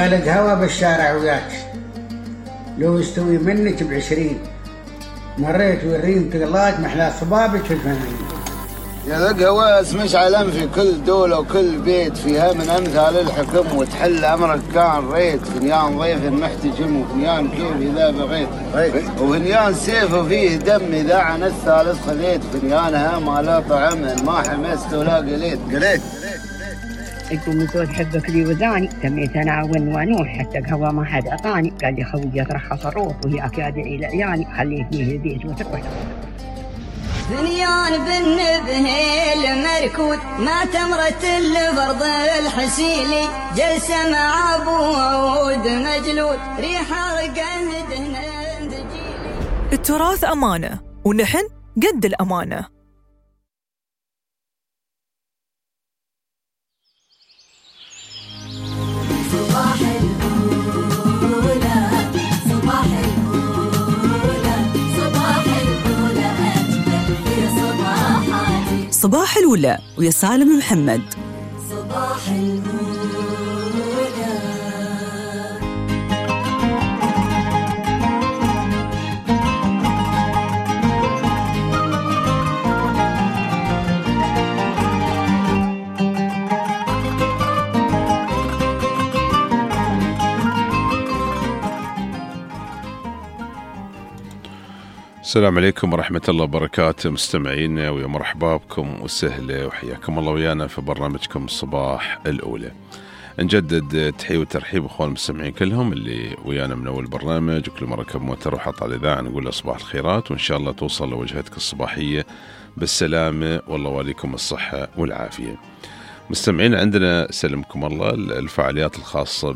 طلق هوا بالشارع وياك، لو يستوي منك بعشرين. مريت والريم تغلات محلى صبابك في الفنانين. يا ذا قواس مشعل في كل دولة وكل بيت فيها من أمثال الحكم، وتحل أمرك كان ريت. فنيان ضيف محتجم وفنيان كيف إذا بغيت، وفنيان سيف وفيه دم إذا عن الثالث خليت. فنيانها ما لا طعم ما حمست ولا قليت قليت. يقوم زود حبك لي وذاني، تميت انا عون ونوح حتى الهوا ما حد اعطاني. قال لي خوي ترخص الروح وهي اكاد الى عياني، خليتني البيت وتروح. فنيان بالنبه المركود ما تمرت الفرض الحسيلي، جلسه مع ابو عود مجلود ريحه رقه التراث امانه ونحن قد الامانه. صباح الأولى صباح الأولى صباح الأولى أجمل في صباحاتي. صباح الأولى ويا سالم محمد. صباح الأولى. السلام عليكم ورحمة الله وبركاته مستمعينا، ويا مرحبا بكم وسهلا وحياكم الله ويانا في برنامجكم صباح الأولى. نجدد تحية وترحيب أخوان المستمعين كلهم اللي ويانا من أول برنامج، وكل مرة ركب موتر وحط على الإذاعة نقول له صباح الخيرات، وإن شاء الله توصل لوجهتك الصباحية بالسلامة والله واليكم الصحة والعافية. مستمعين عندنا سلمكم الله الفعاليات الخاصة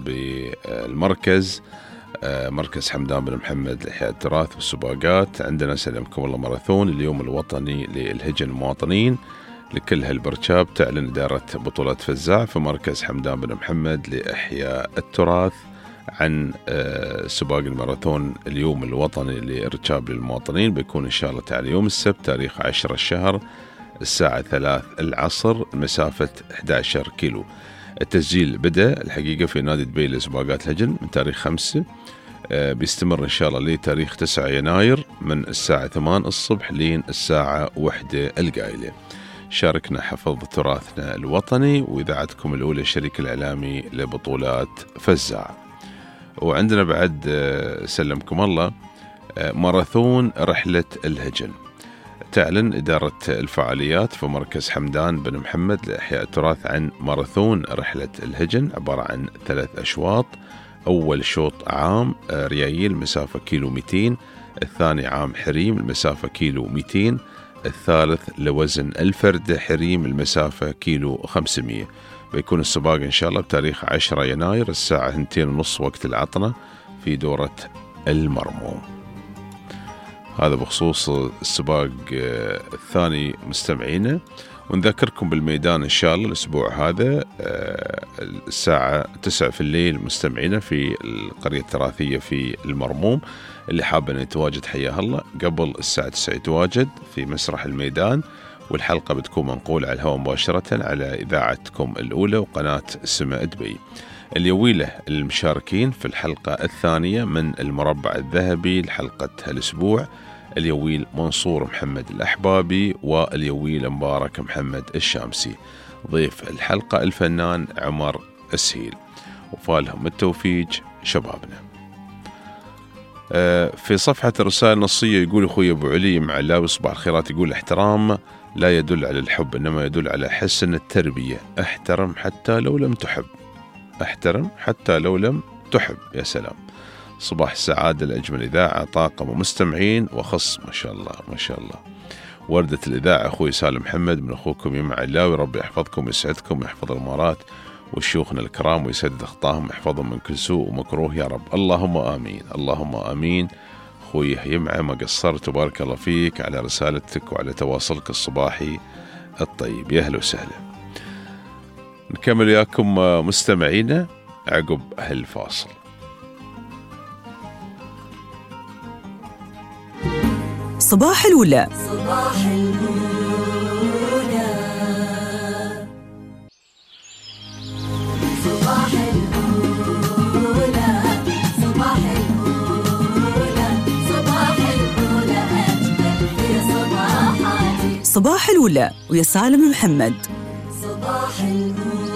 بالمركز مركز حمدان بن محمد لإحياء التراث والسباقات. عندنا سلمكم الله ماراثون اليوم الوطني للهجن المواطنين لكل هالبرشاب. تعلن إدارة بطولة فزاع في مركز حمدان بن محمد لإحياء التراث عن سباق الماراثون اليوم الوطني لإرشاب للمواطنين. بيكون إن شاء الله تعالى يوم السبت تاريخ عشرة الشهر الساعة ثلاث العصر مسافة أحد عشر كيلو. التسجيل بدأ الحقيقة في نادي دبي لسباقات الهجن من تاريخ خمسة، بيستمر إن شاء الله لتاريخ تسعة يناير من الساعة ثمان الصبح لين الساعة واحدة القايلة. شاركنا حفظ تراثنا الوطني، وإذاعتكم الأولى الشريك الإعلامي لبطولات فزاع. وعندنا بعد سلمكم الله ماراثون رحلة الهجن. تعلن إدارة الفعاليات في مركز حمدان بن محمد لإحياء التراث عن ماراثون رحلة الهجن، عبارة عن ثلاث أشواط. أول شوط عام ريايل مسافة كيلو مئتين، الثاني عام حريم المسافة كيلو مئتين، الثالث لوزن الفردة حريم المسافة كيلو خمسمية. بيكون السباق إن شاء الله بتاريخ عشرة يناير الساعة اثنتين ونص وقت العطنة في دورة المرموم. هذا بخصوص السباق الثاني مستمعينا. ونذكركم بالميدان إن شاء الله الأسبوع هذا الساعة تسعة في الليل مستمعينا في القرية التراثية في المرموم. اللي حابة أن يتواجد حياه الله قبل الساعة تسعة يتواجد في مسرح الميدان، والحلقة بتكون منقولة على الهواء مباشرة على إذاعتكم الأولى وقناة سماء دبي. اليويلة المشاركين في الحلقة الثانية من المربع الذهبي لحلقة هالأسبوع اليويل منصور محمد الأحبابي واليويل مبارك محمد الشامسي. ضيف الحلقة الفنان عمر السهيل، وفالهم التوفيق شبابنا. في صفحة الرسائل النصية يقول أخوي أبو علي مع الله صباح الخيرات، يقول احترام لا يدل على الحب إنما يدل على حسن التربية. احترم حتى لو لم تحب، احترم حتى لو لم تحب. يا سلام، صباح السعادة لأجمل إذاعة، طاقم ومستمعين وخص ما شاء الله ما شاء الله. وردة الإذاعة أخوي سالم محمد من أخوكم يمع الله، وربي يحفظكم ويسعدكم ويحفظ الإمارات وشيوخنا الكرام ويسدد أخطاهم ويحفظهم من كل سوء ومكروه يا رب. اللهم آمين اللهم آمين. أخوي يمع ما قصرت وبارك الله فيك على رسالتك وعلى تواصلك الصباحي الطيب. يا أهلا وسهلا. نكمل وياكم مستمعينا عقب هالفاصل. صباح الأولى. صباح الأولى صباح الأولى صباح الأولى ويا سالم محمد. صباح الأولى.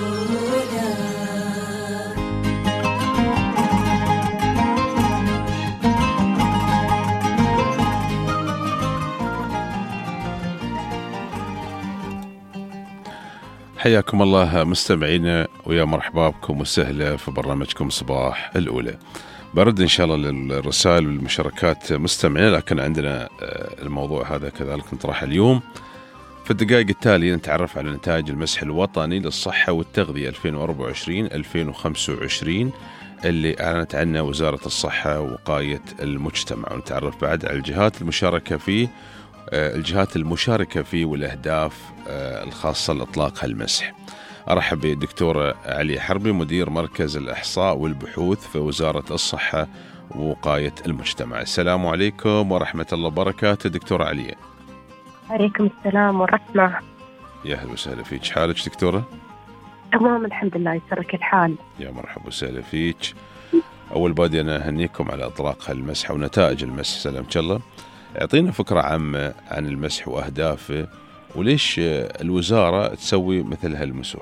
حياكم الله مستمعينا ويا مرحبا بكم وسهلا في برنامجكم صباح الأولى. برد إن شاء الله للرسائل والمشاركات مستمعين، لكن عندنا الموضوع هذا كذلك نطرح اليوم. في الدقائق التالية نتعرف على نتائج المسح الوطني للصحة والتغذية ألفين وأربعة وعشرين ألفين وخمسة وعشرين اللي أعلنت عنه وزارة الصحة ووقاية المجتمع، ونتعرف بعد على الجهات المشاركة فيه الجهات المشاركة فيه والأهداف الخاصة لإطلاق هالمسح. أرحب بالدكتورة عليا حربي مدير مركز الإحصاء والبحوث في وزارة الصحة ووقاية المجتمع. السلام عليكم ورحمة الله وبركاته دكتورة عليا. عليكم السلام والرحمة. يا أهلا وسهلا فيك، حالك دكتورة؟ تمام الحمد لله، يسرك الحال. يا مرحبا وسهلا فيك. أول بادي أنا أهنيكم على إطلاق هالمسح ونتائج المسح، سلامك الله. اعطينا فكرة عامة عن المسح وأهدافه وليش الوزارة تسوي مثل هالمسوح.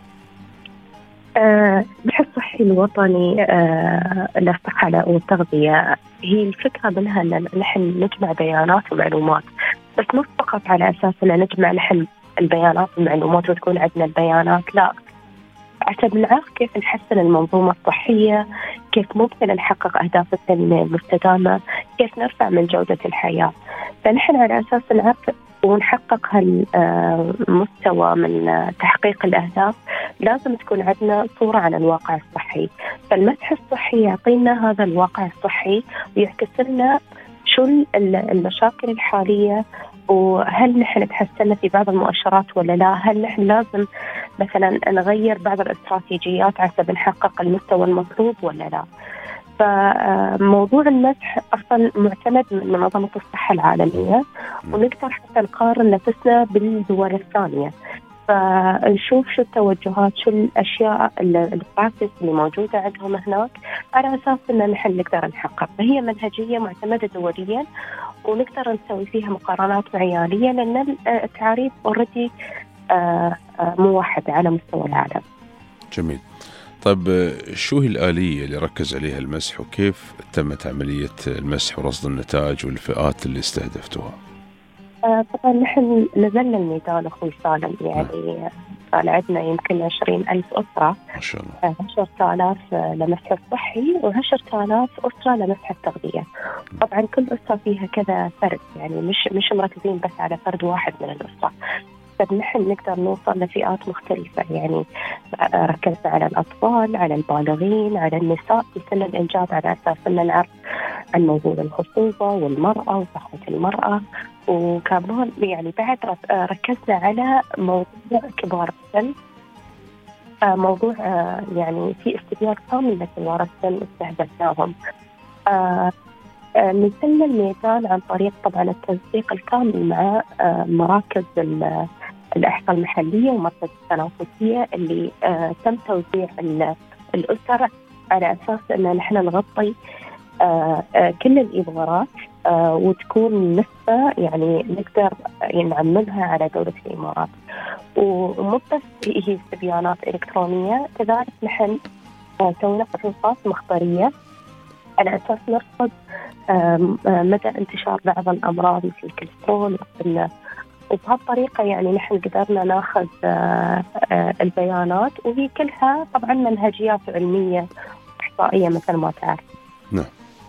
أه البحث الصحي الوطني أه للصحة والتغذية هي الفكرة منها أن نحن نجمع بيانات ومعلومات، بس مو فقط على أساس أن نجمع نحن البيانات والمعلومات وتكون عندنا البيانات، لا، عشان نعرف كيف نحسن المنظومة الصحية، كيف ممكن نحقق أهداف التنمية المستدامة، كيف نرفع من جودة الحياة. فنحن على أساس نعرف ونحقق هالمستوى من تحقيق الأهداف لازم تكون عندنا صورة عن الواقع الصحي. فالمسح الصحي يعطينا هذا الواقع الصحي ويعكس لنا شو المشاكل الحالية، وهل نحن تحسنا في بعض المؤشرات ولا لا، هل نحن لازم مثلا نغير بعض الاستراتيجيات حسب نحقق المستوى المطلوب ولا لا. فموضوع المسح أصلا معتمد من منظمة الصحة العالمية، ونقدر حتى نقارن نفسنا بالدول الثانية، فنشوف شو التوجهات، شو الأشياء البراكتس اللي موجودة عندهم هناك، على أساس أن نحن نقدر نحقق. فهي منهجية معتمدة دوليا ونقدر نسوي فيها مقارنات معيارية، لأن التعريف أوريدي موحدة على مستوى العالم. جميل. طيب شو هي الآلية اللي ركز عليها المسح وكيف تمت عملية المسح ورصد النتائج والفئات اللي استهدفتوها؟ طبعا نحن نزلنا الميدان أخوي سالم، يعني كان عندنا يمكن عشرين ألف أسرة ما شاء الله، عشرة آلاف لمسح الصحي وعشرة آلاف أسرة لمسح التغذية. طبعا كل أسرة فيها كذا فرد، يعني مش مش مركزين بس على فرد واحد من الأسرة، فنحن نقدر نوصل لفئات مختلفة. يعني ركزنا على الأطفال، على البالغين، على النساء في سن الإنجاب، على أساس أن نعرف عن موضوع الخصوبة والمرأة وصحة المرأة. وكمان يعني بعد ركزنا على موضوع كبار السن، موضوع يعني في استبيان كامل لكبار السن استهدفناهم. نزلنا الميدان عن طريق طبعا التنسيق الكامل مع مراكز الإحصاء المحلية ومركز التنافسية اللي تم توزيع الأسر على أساس أن نحن نغطي كل الإبغارات وتكون نسبة يعني نقدر نعممها على دولة الإمارات. ومو بس هي استبيانات إلكترونية، كذلك نحن سوينا فحوصات مخبرية على أساس نرصد مدى انتشار بعض الأمراض مثل الكوليسترول والسمنة، وبهالطريقة يعني نحن قدرنا ناخذ البيانات، وهي كلها طبعا منهجيات علمية إحصائية مثل ما تعرف. نعم.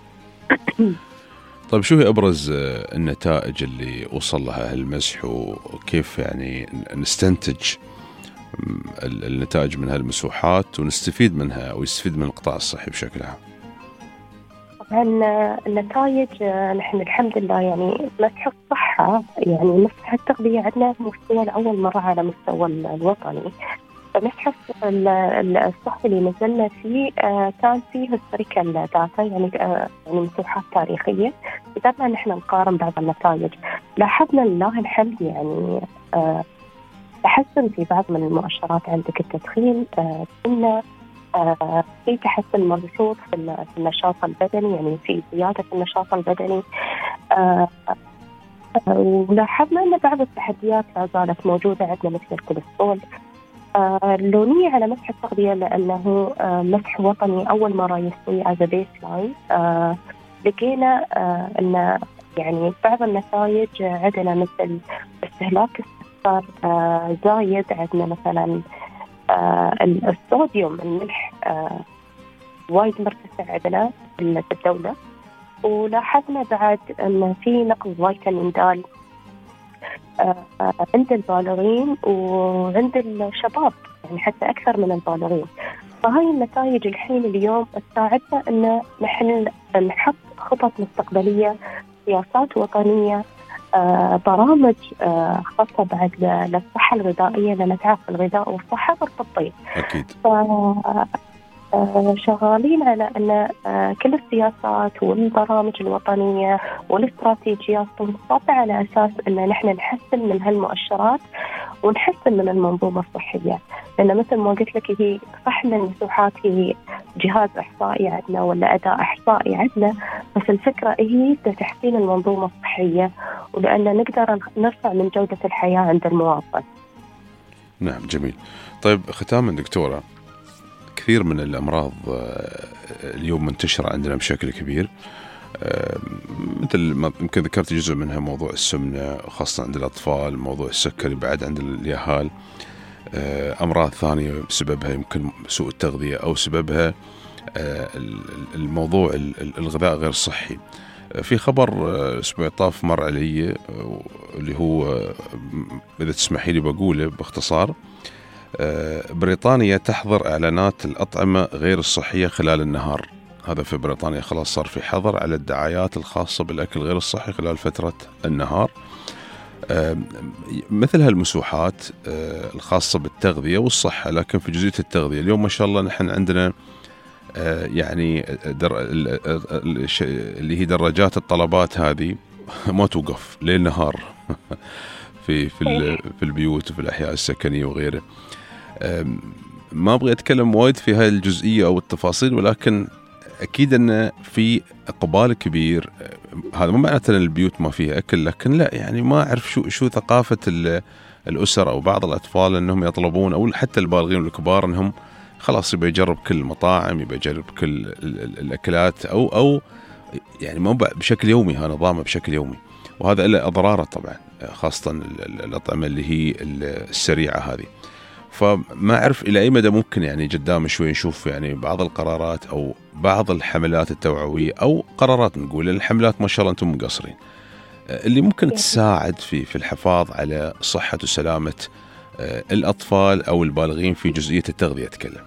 طيب شو هي أبرز النتائج اللي وصل لها المسح وكيف يعني نستنتج النتائج من هالمسوحات ونستفيد منها ويستفيد من القطاع الصحي بشكل عام؟ طبعا النتائج نحن الحمد لله يعني مسح الصحة، يعني مسح التغذية عندنا مستوى لأول مرة على مستوى الوطني. فمسح الصحي اللي نزلنا فيه كان فيه هيستوريكال داتا، يعني يعني مسوحات تاريخية، قدرنا نحن نقارن بعض النتائج. لاحظنا لله الحمد يعني تحسن في بعض من المؤشرات. عندك التدخين كنا في تحسن ملحوظ في النشاط البدني، يعني في زيادة في النشاط البدني. ولاحظنا أن بعض التحديات لا زالت موجودة عندنا مثل الكوليسترول. اللونية على مسح التغذية لأنه مسح وطني أول مرة يستوي as a baseline. لقينا أن يعني بعض النتائج عندنا مثل استهلاك السكر زايد، عندنا مثلا الصوديوم الملح وايد مرتفع عندنا في الدولة. ولاحظنا بعد أن في نقص فيتامين د عند البالغين وعند الشباب، يعني حتى أكثر من البالغين. فهاي النتائج الحين اليوم تساعدنا أن نحن نحط خطط مستقبلية، سياسات وطنية، برامج خاصة بعد للصحة الغذائية، لأن تعرف الغذاء والصحة مرتبطين. أكيد. شغالين على أن كل السياسات والبرامج الوطنية والاستراتيجيات تنصب على أساس أن نحن نحسن من هالمؤشرات ونحسن من المنظومة الصحية. لأن مثل ما قلت لك هي صح أن النزوحات هي جهاز إحصائي عندنا ولا أداء إحصائي عندنا، بس الفكرة هي تحسين المنظومة الصحية، ولأن نقدر نرفع من جودة الحياة عند المواطن. نعم جميل. طيب ختاما دكتورة، كثير من الأمراض اليوم منتشرة عندنا بشكل كبير، مثل ما يمكن ذكرت جزء منها موضوع السمنة خاصة عند الأطفال، موضوع السكري بعد عند اليهال، أمراض ثانية سببها يمكن سوء التغذية أو سببها الموضوع الغذاء غير صحي. في خبر أسبوع طاف مر علي اللي هو إذا تسمحي لي بقوله باختصار، بريطانيا تحظر إعلانات الأطعمة غير الصحية خلال النهار. هذا في بريطانيا خلاص صار في حظر على الدعايات الخاصة بالأكل غير الصحي خلال فترة النهار. مثل هالمسوحات الخاصة بالتغذية والصحة، لكن في جزئية التغذية اليوم ما شاء الله نحن عندنا يعني در اللي هي دراجات الطلبات هذه ما توقف ليل نهار في في في البيوت وفي الأحياء السكنية وغيره. ما أبغى أتكلم وايد في هاي الجزئية أو التفاصيل، ولكن أكيد أن في إقبال كبير. هذا مو معناته أن البيوت ما فيها أكل، لكن لا يعني ما أعرف شو شو ثقافة الأسر أو بعض الأطفال أنهم يطلبون، أو حتى البالغين والكبار أنهم خلاص يبي يجرب كل المطاعم، يبي يجرب كل الأكلات، أو أو يعني ما بشكل يومي، ها نظامه بشكل يومي. وهذا له أضراره طبعا، خاصة الأطعمة اللي هي السريعة هذه. فما أعرف إلى أي مدى ممكن يعني قدام شوي نشوف يعني بعض القرارات أو بعض الحملات التوعوية أو قرارات، نقول الحملات ما شاء الله أنتم مقصرين، اللي ممكن تساعد في في الحفاظ على صحة وسلامة الأطفال أو البالغين في جزئية التغذية. أتكلم.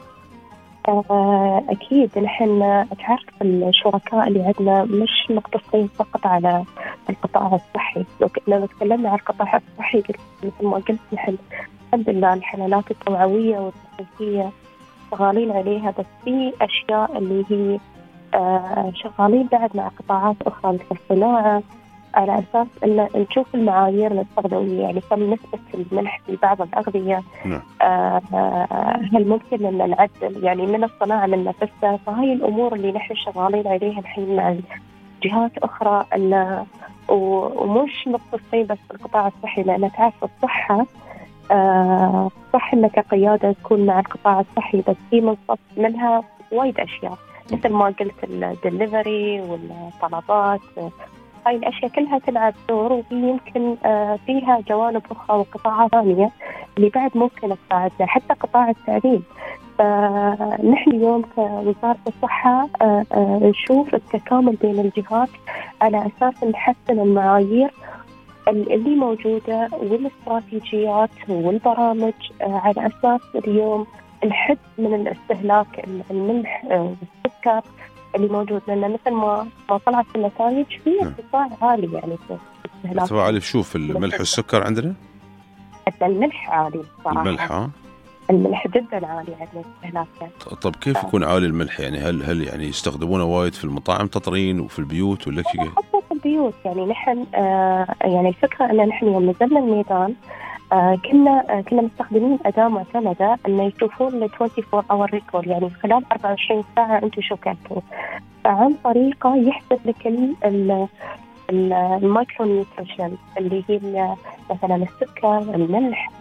أكيد نحن تعرف الشركاء اللي عندنا مش مقتصرين فقط على القطاع الصحي. لو كنا تكلمنا عن القطاع الصحي مثل ما قلت نحن الحمد لله الحملات التوعوية والتثقيفية شغالين عليها، بس في أشياء اللي هي شغالين بعد مع قطاعات أخرى مثل الصناعة، على أساس أن نشوف المعايير الاستخدامية، يعني كم نسبة الملح في بعض الأغذية، آه هل ممكن أن نعدل يعني من الصناعة من نفسها. فهاي الأمور اللي نحن شغالين عليها الحين مع جهات أخرى، أن ومش مختصين بس بالقطاع الصحي، لأن تعرف الصحة آه صح أنك كقيادة تكون مع القطاع الصحي، بس في منصب منها وايد أشياء مثل ما قلت الدليفري والطلبات، هاي الأشياء كلها تلعب دور، وفي يمكن آه فيها جوانب أخرى وقطاعات ثانية اللي بعد ممكن تساعدنا، حتى قطاع التعليم. فنحن اليوم كوزارة الصحة آه آه نشوف التكامل بين الجهات على أساس نحسن المعايير اللي موجودة والاستراتيجيات والبرامج، آه على أساس اليوم نحد من الاستهلاك الملح والسكر اللي موجود، لأن مثل ما ما طلعت النتائج في ارتفاع عالي يعني في الاستهلاك. ارتفاع عالي شوف الملح والسكر عندنا؟ حتى الملح عالي صراحة. الملح ها؟ الملح جدا عالي عندنا استهلاكه. طب كيف يكون عالي الملح يعني؟ هل هل يعني يستخدمونه وايد في المطاعم تطرين وفي البيوت ولا كيف؟ حتى في البيوت يعني نحن آه يعني الفكرة أن نحن يوم نزلنا الميدان آه كنا آه كنا مستخدمين أداة معتمدة أن يشوفون ل أربعة وعشرين اور ريكورد، يعني خلال أربعة وعشرين ساعة أنتم شو كلتوا، فعن طريقة يحسب لك المايكرو نيوتريشن اللي هي مثلا السكر، الملح،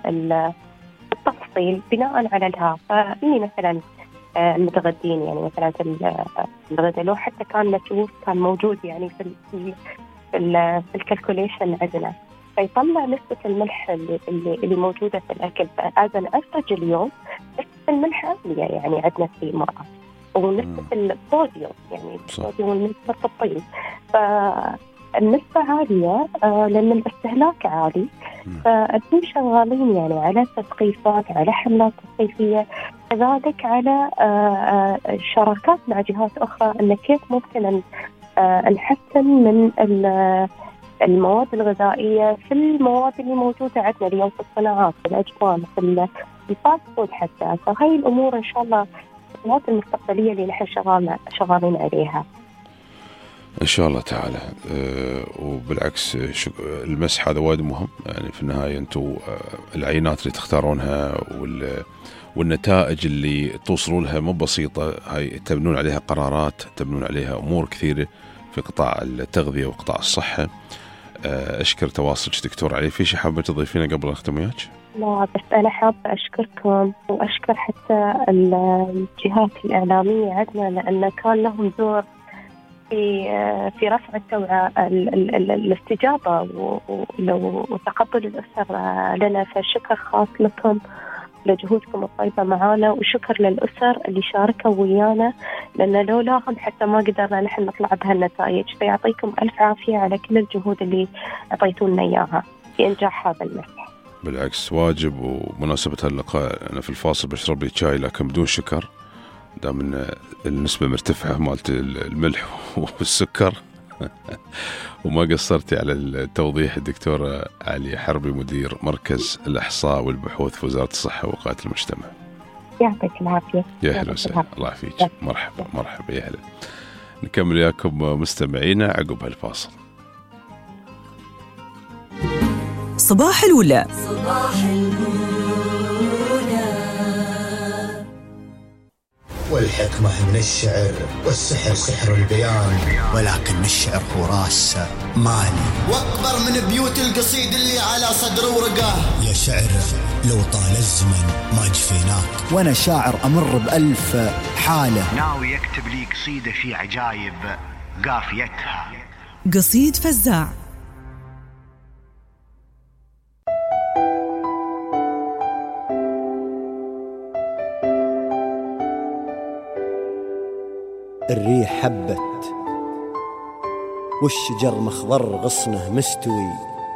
التفصيل بناء على الها. فإني مثلا المتغدين يعني مثلا في الغداء لو حتى كان متوفر كان موجود يعني في ال في الكالكوليشن عندنا، فيطلع نسبة الملح اللي, اللي موجودة في الأكل. فأذن أفرج اليوم نسبة الملح عالية يعني عندنا في الإمارات، ونسبة الصوديوم يعني الصوديوم والنسبة الطين فالنسبة عالية آه لأن الاستهلاك عالي. فأنتم شغالين يعني على تثقيفات، على حملات تثقيفية، كذلك على آه آه شراكات مع جهات أخرى أن كيف ممكن آه نحسن من المواد الغذائية في المواد اللي موجودة عندنا اليوم في الصناعات، في الأجبان، في الفاست فود حتى. فهاي الأمور إن شاء الله الخطوات المستقبلية اللي نحن شغالين عليها إن شاء الله تعالى. أه وبالعكس المسح هذا وايد مهم يعني في النهاية. أنتم العينات اللي تختارونها والنتائج اللي توصلوا لها مو بسيطة، هاي تبنون عليها قرارات، تبنون عليها أمور كثيرة في قطاع التغذية وقطاع الصحة. أشكر تواصلك دكتور علي. في شيء حابة تضيفينه قبل أختم وياك؟ لا بس أنا حابة أشكركم وأشكر حتى الجهات الإعلامية عندنا، لأن كان لهم دور في في رفع التوعية، الاستجابة وتقبل الأسر لنا. فشكر خاص لكم لجهودكم الطيبة معانا، وشكر للأسر اللي شاركوا ويانا، لأن لولاهم حتى ما قدرنا نحن نطلع بهالنتائج. فيعطيكم ألف عافية على كل الجهود اللي أعطيتونا إياها في إنجاح هذا المسح. بالعكس واجب. ومناسبة هاللقاء أنا في الفاصل بشرب لي شاي لكن بدون شكر، دام النسبة مرتفعة مالت الملح والسكر. وما قصرتي على التوضيح الدكتور علي حربي، مدير مركز الإحصاء والبحوث في وزارة الصحة ووقاية المجتمع. يعطيك العافية. يا أهلا وسهلا. الله يعافيك. مرحبا مرحبا يا أهلا. نكمل وياكم مستمعينا عقب هالفاصل. صباح الأولى. صباح الأولى. والحكمة من الشعر، والسحر سحر البيان، ولكن الشعر هو راس مالي واكبر من بيوت القصيد اللي على صدر ورقاه. يا شعر لو طال الزمن ما جفيناك، وانا شاعر امر بألف حالة، ناوي يكتب لي قصيدة في عجايب قافيتها. قصيد فزاع. الريح حبت والشجر مخضر غصنه مستوي،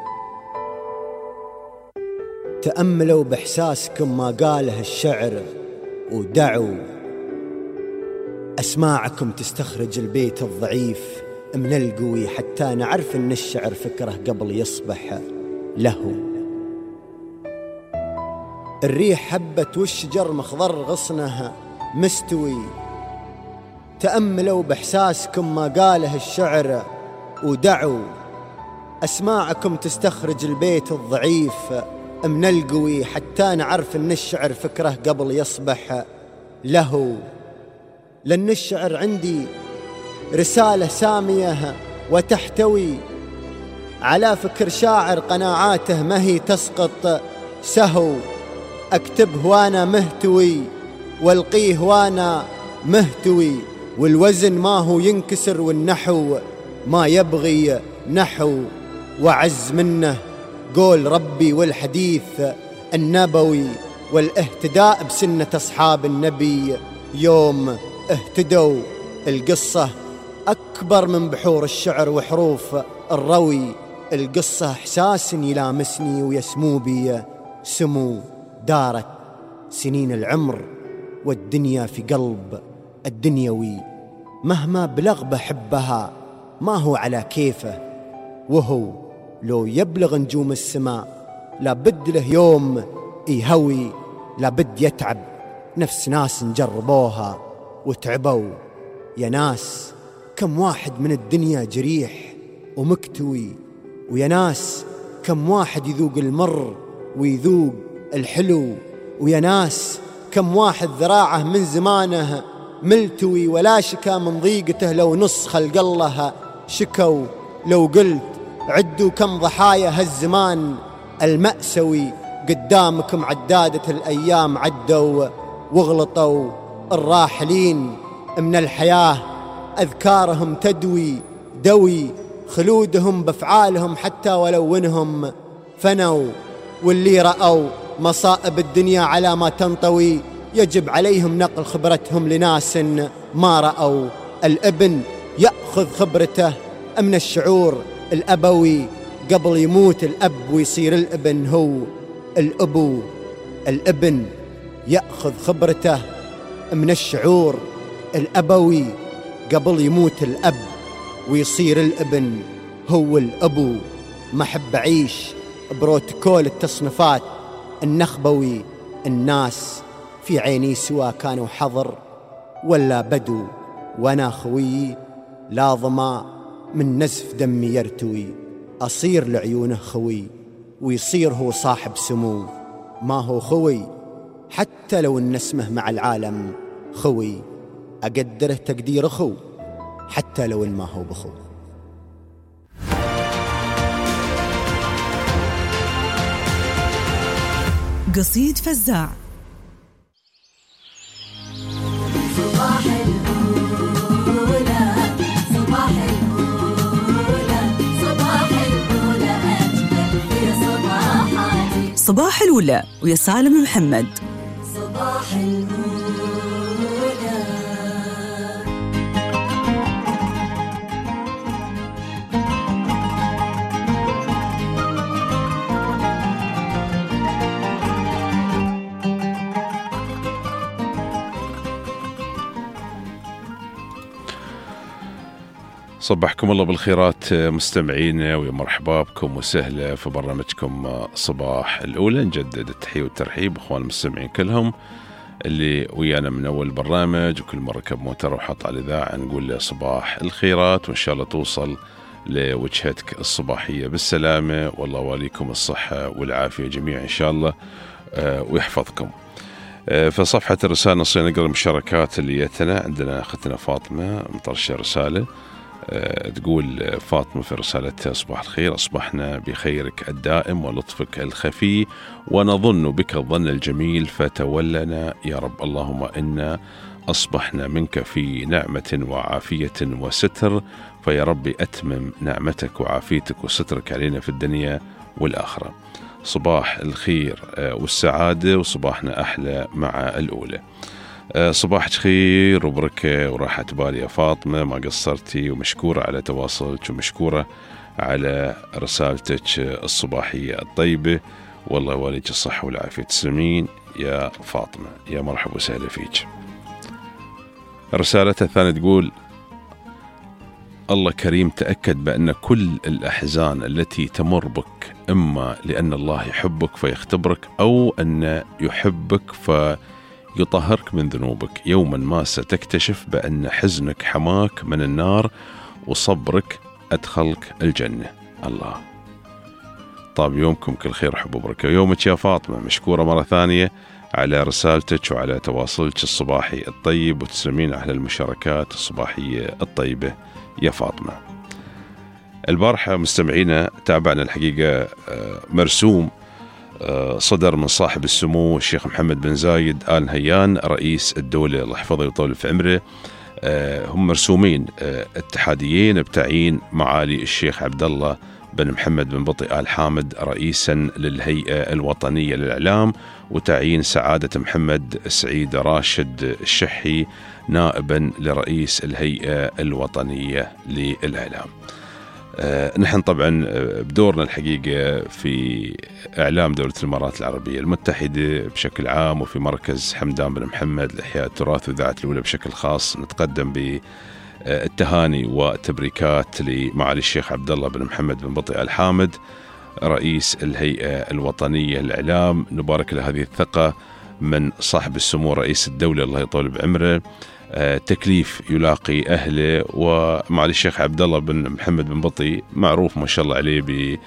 تأملوا بإحساسكم ما قاله الشعر، ودعوا أسماعكم تستخرج البيت الضعيف من القوي، حتى نعرف أن الشعر فكره قبل يصبح له. الريح حبت والشجر مخضر غصنه مستوي، تأملوا بإحساسكم ما قاله الشعر، ودعوا أسماعكم تستخرج البيت الضعيف من القوي، حتى نعرف أن الشعر فكره قبل يصبح له. لأن الشعر عندي رسالة سامية وتحتوي على فكر شاعر قناعاته ما هي تسقط سهو، أكتبه وأنا مهتوي والقيه وأنا مهتوي، والوزن ما هو ينكسر والنحو ما يبغي نحو، وعز منه قول ربي والحديث النبوي، والاهتداء بسنة أصحاب النبي يوم اهتدوا. القصة أكبر من بحور الشعر وحروف الروي، القصة إحساس يلامسني ويسمو بي سمو. دارت سنين العمر والدنيا في قلب الدنيوي، مهما بلغ بحبها ما هو على كيفه، وهو لو يبلغ نجوم السماء لابد له يوم يهوي، لابد يتعب نفس ناس نجربوها وتعبوا. يا ناس كم واحد من الدنيا جريح ومكتوي، ويا ناس كم واحد يذوق المر ويذوق الحلو، ويا ناس كم واحد ذراعه من زمانه ملتوي، ولا شكا من ضيقته لو نص خلق الله شكوا لو قلت عدوا كم ضحايا هالزمان المأسوي، قدامكم عدادة الأيام عدوا واغلطوا الراحلين من الحياة، أذكارهم تدوي دوي خلودهم بأفعالهم حتى ولو إنهم فنوا، واللي رأوا مصائب الدنيا على ما تنطوي يجب عليهم نقل خبرتهم لناس ما رأوا. الابن يأخذ خبرته من الشعور الأبوي قبل يموت الأب ويصير الابن هو الأبو. الابن يأخذ خبرته من الشعور الأبوي قبل يموت الأب ويصير الابن هو الأبو. ما أحب أعيش بروتوكول التصنيفات النخبوي، الناس في عيني سوا كانوا حضر ولا بدو، وأنا خوي لا ظما من نزف دمي يرتوي، أصير لعيونه خوي ويصير هو صاحب سمو. ما هو خوي حتى لو إن اسمه مع العالم خوي، أقدره تقدير أخو حتى لو إن ما هو بخو. قصيد فزاع. صباح الأولى صباح الأولى صباح الأولى أجمل في صباحاتي. صباح الأولى ويا سالم محمد. صباح الأولى. صبحكم الله بالخيرات مستمعينا، ويا مرحبا بكم وسهلا في برنامجكم صباح الأولى. نجدد التحية والترحيب أخوان المستمعين كلهم اللي ويانا من أول برنامج، وكل مرة ركب موتر وحط على الإذاعة نقول له صباح الخيرات، وإن شاء الله توصل لوجهتك الصباحية بالسلامة، والله واليكم الصحة والعافية جميعا إن شاء الله ويحفظكم. في صفحة الرسالة نصير نقرأ المشاركات اللي جتنا. عندنا أختنا فاطمة مطرشة رسالة تقول فاطمة في رسالتها: صباح الخير، أصبحنا بخيرك الدائم ولطفك الخفي، ونظن بك الظن الجميل، فتولنا يا رب. اللهم إنا أصبحنا منك في نعمة وعافية وستر، فيا رب أتمم نعمتك وعافيتك وسترك علينا في الدنيا والآخرة. صباح الخير والسعادة، وصباحنا أحلى مع الأولى. صباحك خير وبركة وراحة بالي يا فاطمة، ما قصرتي، ومشكورة على تواصلك، ومشكورة على رسالتك الصباحية الطيبة، والله واليك الصحة والعافية. تسلمين يا فاطمة، يا مرحبا وسهلا فيك. رسالتها الثانية تقول: الله كريم، تأكد بأن كل الأحزان التي تمر بك إما لأن الله يحبك فيختبرك، أو أن يحبك في يطهرك من ذنوبك. يوما ما ستكتشف بأن حزنك حماك من النار، وصبرك أدخلك الجنة. الله. طاب يومكم كل خير وحب وبركة. يومك يا فاطمة مشكورة مرة ثانية على رسالتك وعلى تواصلك الصباحي الطيب، وتسلمين على المشاركات الصباحية الطيبة يا فاطمة. البارحة مستمعينا تابعنا الحقيقة مرسوم صدر من صاحب السمو الشيخ محمد بن زايد آل نهيان رئيس الدولة الله يحفظه ويطول في عمره. هم مرسومين اتحاديين بتعيين معالي الشيخ عبد الله بن محمد بن بطي آل حامد رئيسا للهيئة الوطنية للإعلام، وتعيين سعادة محمد سعيد راشد الشحي نائبا لرئيس الهيئة الوطنية للإعلام. آه نحن طبعا بدورنا الحقيقة في إعلام دولة الإمارات العربية المتحدة بشكل عام، وفي مركز حمدان بن محمد لإحياء التراث وإذاعة الأولى بشكل خاص، نتقدم بالتهاني والتبريكات لمعالي الشيخ عبد الله بن محمد بن بطي آل حامد رئيس الهيئة الوطنية للإعلام. نبارك له هذه الثقة من صاحب السمو رئيس الدولة الله يطول بعمره، تكليف يلاقي أهله. ومعالي الشيخ عبد الله بن محمد بن بطي معروف ما شاء الله عليه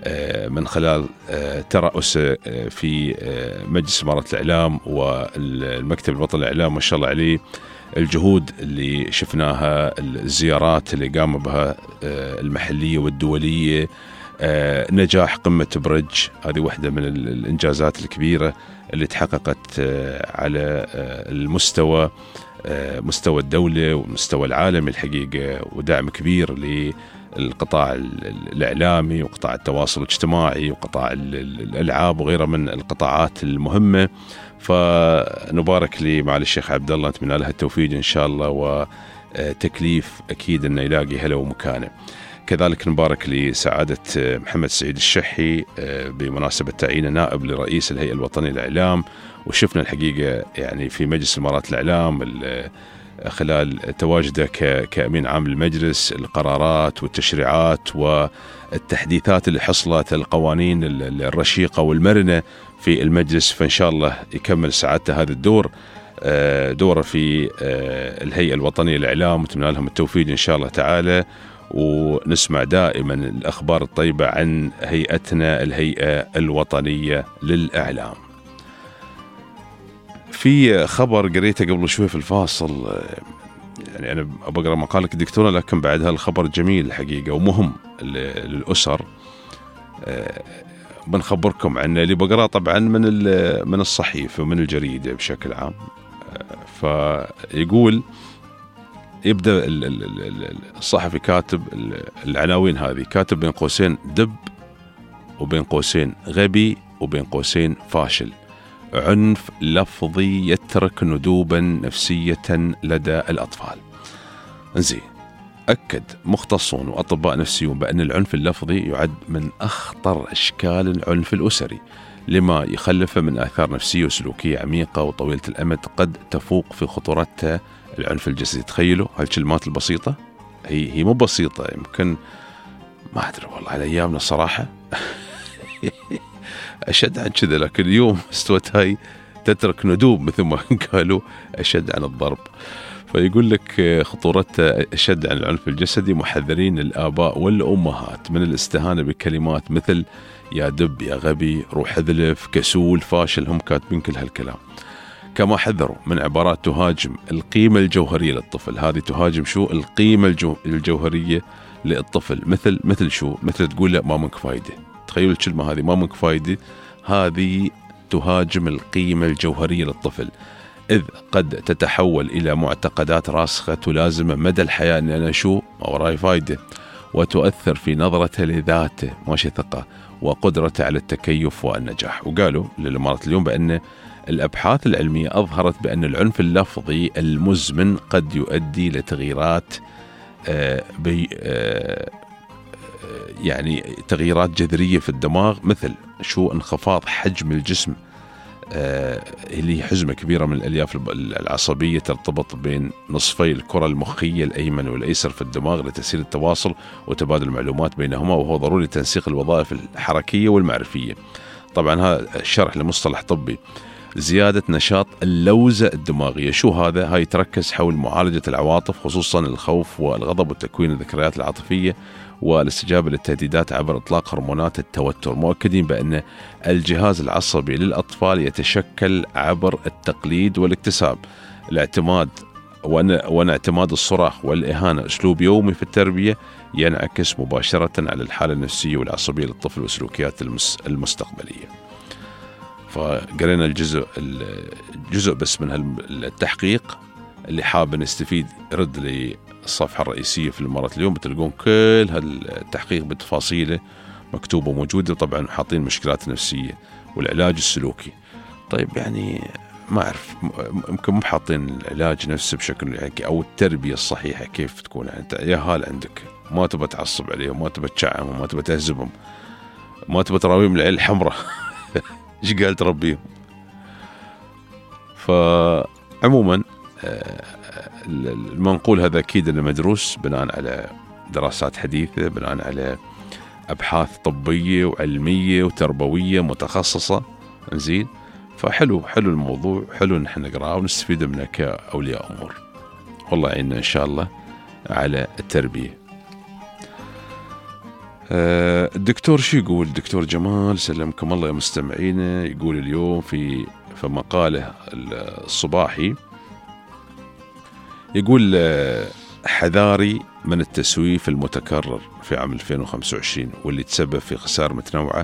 من خلال ترأسه في مجلس إمارة الإعلام والمكتب الوطني للإعلام، ما شاء الله عليه. الجهود اللي شفناها، الزيارات اللي قام بها المحلية والدولية، نجاح قمة برج، هذه واحدة من الإنجازات الكبيرة اللي تحققت على المستوى مستوى الدولة ومستوى العالمي الحقيقة، ودعم كبير للقطاع الإعلامي وقطاع التواصل الاجتماعي وقطاع الألعاب وغيرها من القطاعات المهمة. فنبارك لمعالي الشيخ عبد الله، نتمنى له التوفيق إن شاء الله، وتكليف أكيد أنه يلاقي هلا ومكانه. كذلك نبارك لسعادة محمد سعيد الشحي بمناسبة تعيينه نائب لرئيس الهيئة الوطنية للإعلام. وشفنا الحقيقة يعني في مجلس إمارات الإعلام خلال تواجده كأمين عام المجلس، القرارات والتشريعات والتحديثات اللي حصلت، القوانين الرشيقة والمرنة في المجلس. فإن شاء الله يكمل سعادته هذا الدور دوره في الهيئة الوطنية للإعلام، وتمنى لهم التوفيق إن شاء الله تعالى. ونسمع دائما الأخبار الطيبة عن هيئتنا الهيئة الوطنية للإعلام. في خبر قريته قبل شوي في الفاصل، يعني أنا بقرأ مقالك دكتورة، لكن بعدها الخبر جميل الحقيقة ومهم للأسر. بنخبركم عنه، اللي بقرأ طبعا من من الصحيفة ومن الجريدة بشكل عام. فيقول يبدأ الصحفي كاتب العناوين هذه، كاتب بين قوسين دب وبين قوسين غبي وبين قوسين فاشل، عنف لفظي يترك ندوبا نفسية لدى الأطفال. انزين، أكد مختصون وأطباء نفسيون بأن العنف اللفظي يعد من أخطر أشكال العنف الأسري، لما يخلفه من آثار نفسية وسلوكية عميقة وطويلة الأمد قد تفوق في خطورتها العنف الجسدي. تخيلوا هالكلمات البسيطة، هي هي مو بسيطة، يمكن ما أدري والله على أيامنا صراحة أشد عن كذا، لكن اليوم استوت هاي تترك ندوب مثل ما قالوا، أشد عن الضرب. فيقول لك خطورتها أشد عن العنف الجسدي، محذرين الآباء والأمهات من الاستهانة بكلمات مثل يا دب، يا غبي، روح اذلف، كسول، فاشل. هم كاتبين كل هالكلام. كما حذروا من عبارات تهاجم القيمة الجوهرية للطفل. هذه تهاجم شو؟ القيمة الجو... الجوهرية للطفل. مثل مثل شو؟ مثل تقول له ما منك فايدة. تخيلوا الكلمة هذه، ما منك فايدة، هذه تهاجم القيمة الجوهرية للطفل، إذ قد تتحول إلى معتقدات راسخة تلازمه مدى الحياة أن أنا شو؟ ما وراي فايدة، وتؤثر في نظرته لذاته، ماشي ثقة، وقدرته على التكيف والنجاح. وقالوا للإمارة اليوم بأن الأبحاث العلمية أظهرت بأن العنف اللفظي المزمن قد يؤدي لتغييرات آه بي آه يعني تغييرات جذرية في الدماغ، مثل شو؟ انخفاض حجم الجسم، آه اللي هي حزمة كبيرة من الألياف العصبية ترتبط بين نصفي الكرة المخية الأيمن والأيسر في الدماغ لتسهيل التواصل وتبادل المعلومات بينهما، وهو ضروري لتنسيق الوظائف الحركية والمعرفية. طبعا هذا شرح لمصطلح طبي. زيادة نشاط اللوزة الدماغية، شو هذا؟ هاي تركز حول معالجة العواطف، خصوصا الخوف والغضب وتكوين الذكريات العاطفية والاستجابة للتهديدات عبر إطلاق هرمونات التوتر. مؤكدين بأن الجهاز العصبي للأطفال يتشكل عبر التقليد والاكتساب، الاعتماد وأن اعتماد الصراخ والإهانة أسلوب يومي في التربية ينعكس مباشرة على الحالة النفسية والعصبية للطفل وسلوكيات المستقبلية. فقرينا الجزء الجزء بس من التحقيق. اللي حاب نستفيد رد للصفحة الرئيسية في الإمارات اليوم، بتلقون كل هالتحقيق بتفاصيله مكتوبة وموجودة. طبعا حاطين المشكلات النفسية والعلاج السلوكي. طيب يعني ما أعرف، ممكن مو حاطين العلاج نفسه بشكل يعني أو التربية الصحيحة كيف تكون. يعني أنت يا هال عندك ما تبى تعصب عليهم، ما تبى تشعمهم، ما تبى تهزبهم، ما تبى تراويهم العين الحمراء إيش قال تربيهم. فعموما المنقول هذا أكيد أنه مدروس بناء على دراسات حديثة، بناء على أبحاث طبية وعلمية وتربوية متخصصة. زين، فحلو حلو الموضوع، حلو نحن نقرأه ونستفيد منه كأولياء أمور. والله يعيننا إن شاء الله على التربية. الدكتور شو يقول؟ الدكتور جمال سلمكم الله يا مستمعينا، يقول اليوم في في مقاله الصباحي، يقول حذاري من التسويف المتكرر في عام ألفين وخمسة وعشرين واللي تسبب في خسائر متنوعة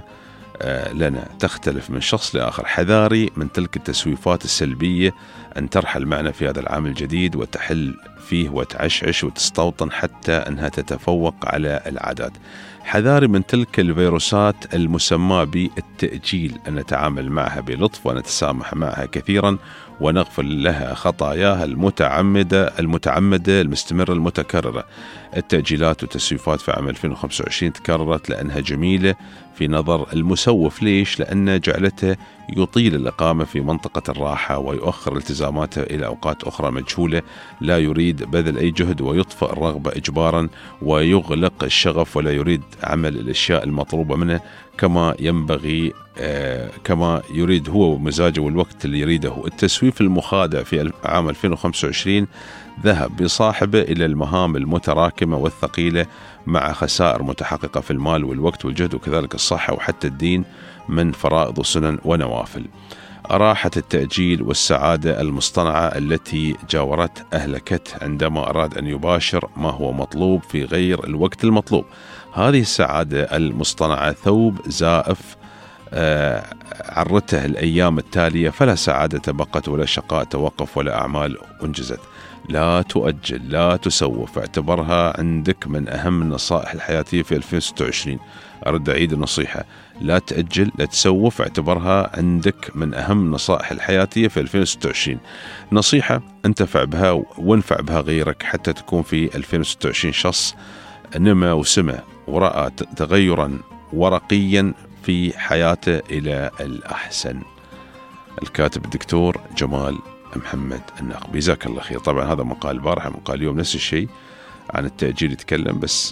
لنا تختلف من شخص لآخر. حذاري من تلك التسويفات السلبية أن ترحل معنا في هذا العام الجديد وتحل فيه وتعشعش وتستوطن حتى أنها تتفوق على العادات. حذاري من تلك الفيروسات المسمى بالتأجيل أن نتعامل معها بلطف ونتسامح معها كثيرا ونغفر لها خطاياها المتعمدة المتعمدة المستمرة المتكررة. التأجيلات والتسويفات في عام ألفين وخمسة وعشرين تكررت لأنها جميلة في نظر المسوف. ليش؟ لأن جعلته يطيل الإقامة في منطقة الراحة ويؤخر التزاماته إلى أوقات أخرى مجهولة، لا يريد بذل أي جهد ويطفئ الرغبة إجبارا ويغلق الشغف ولا يريد عمل الأشياء المطلوبة منه كما ينبغي آه كما يريد هو ومزاجه والوقت اللي يريده. التسويف المخادع في عام ألفين وخمسة وعشرين ذهب بصاحبه إلى المهام المتراكمة والثقيلة مع خسائر متحققة في المال والوقت والجهد وكذلك الصحة وحتى الدين من فرائض وسنن ونوافل. أراحت التأجيل والسعادة المصطنعة التي جاورته أهلكته عندما أراد أن يباشر ما هو مطلوب في غير الوقت المطلوب. هذه السعادة المصطنعة ثوب زائف آه عرته الأيام التالية، فلا سعادة بقت ولا شقاء توقف ولا أعمال أنجزت. لا تؤجل، لا تسوف، اعتبرها عندك من أهم النصائح الحياتية في ألفين وستة وعشرين. أرد أعيد النصيحة، لا تأجل، لا تسوف، اعتبرها عندك من أهم النصائح الحياتية في ألفين وستة وعشرين. نصيحة انتفع بها وانفع بها غيرك حتى تكون في ألفين وستة وعشرين شخص نما وسمع ورأى تغيرا ورقيا في حياته إلى الأحسن. الكاتب الدكتور جمال محمد الناقبي، جزاك الله خير. طبعا هذا مقال البارحة، مقال اليوم نفس الشيء عن التأجيل يتكلم، بس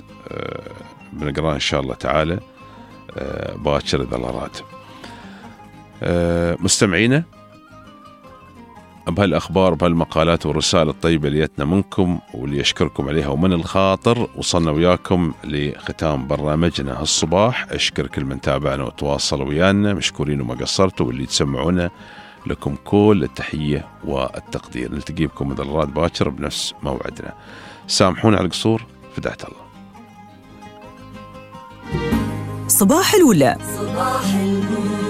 بنقرأه إن شاء الله تعالى باكر إذا الله راد. مستمعينا، بهالأخبار بهالمقالات والرسائل الطيبة اللي جتنا منكم واللي يشكركم عليها ومن الخاطر، وصلنا وياكم لختام برنامجنا هالصباح. أشكر كل من تابعنا وتواصل ويانا، مشكورين وما قصرتوا، واللي تسمعونا لكم كل التحية والتقدير. نلتقي بكم إذا الله راد باكر بنفس موعدنا. سامحونا على القصور، فدعت الله. صباح الولا. صباح الولا.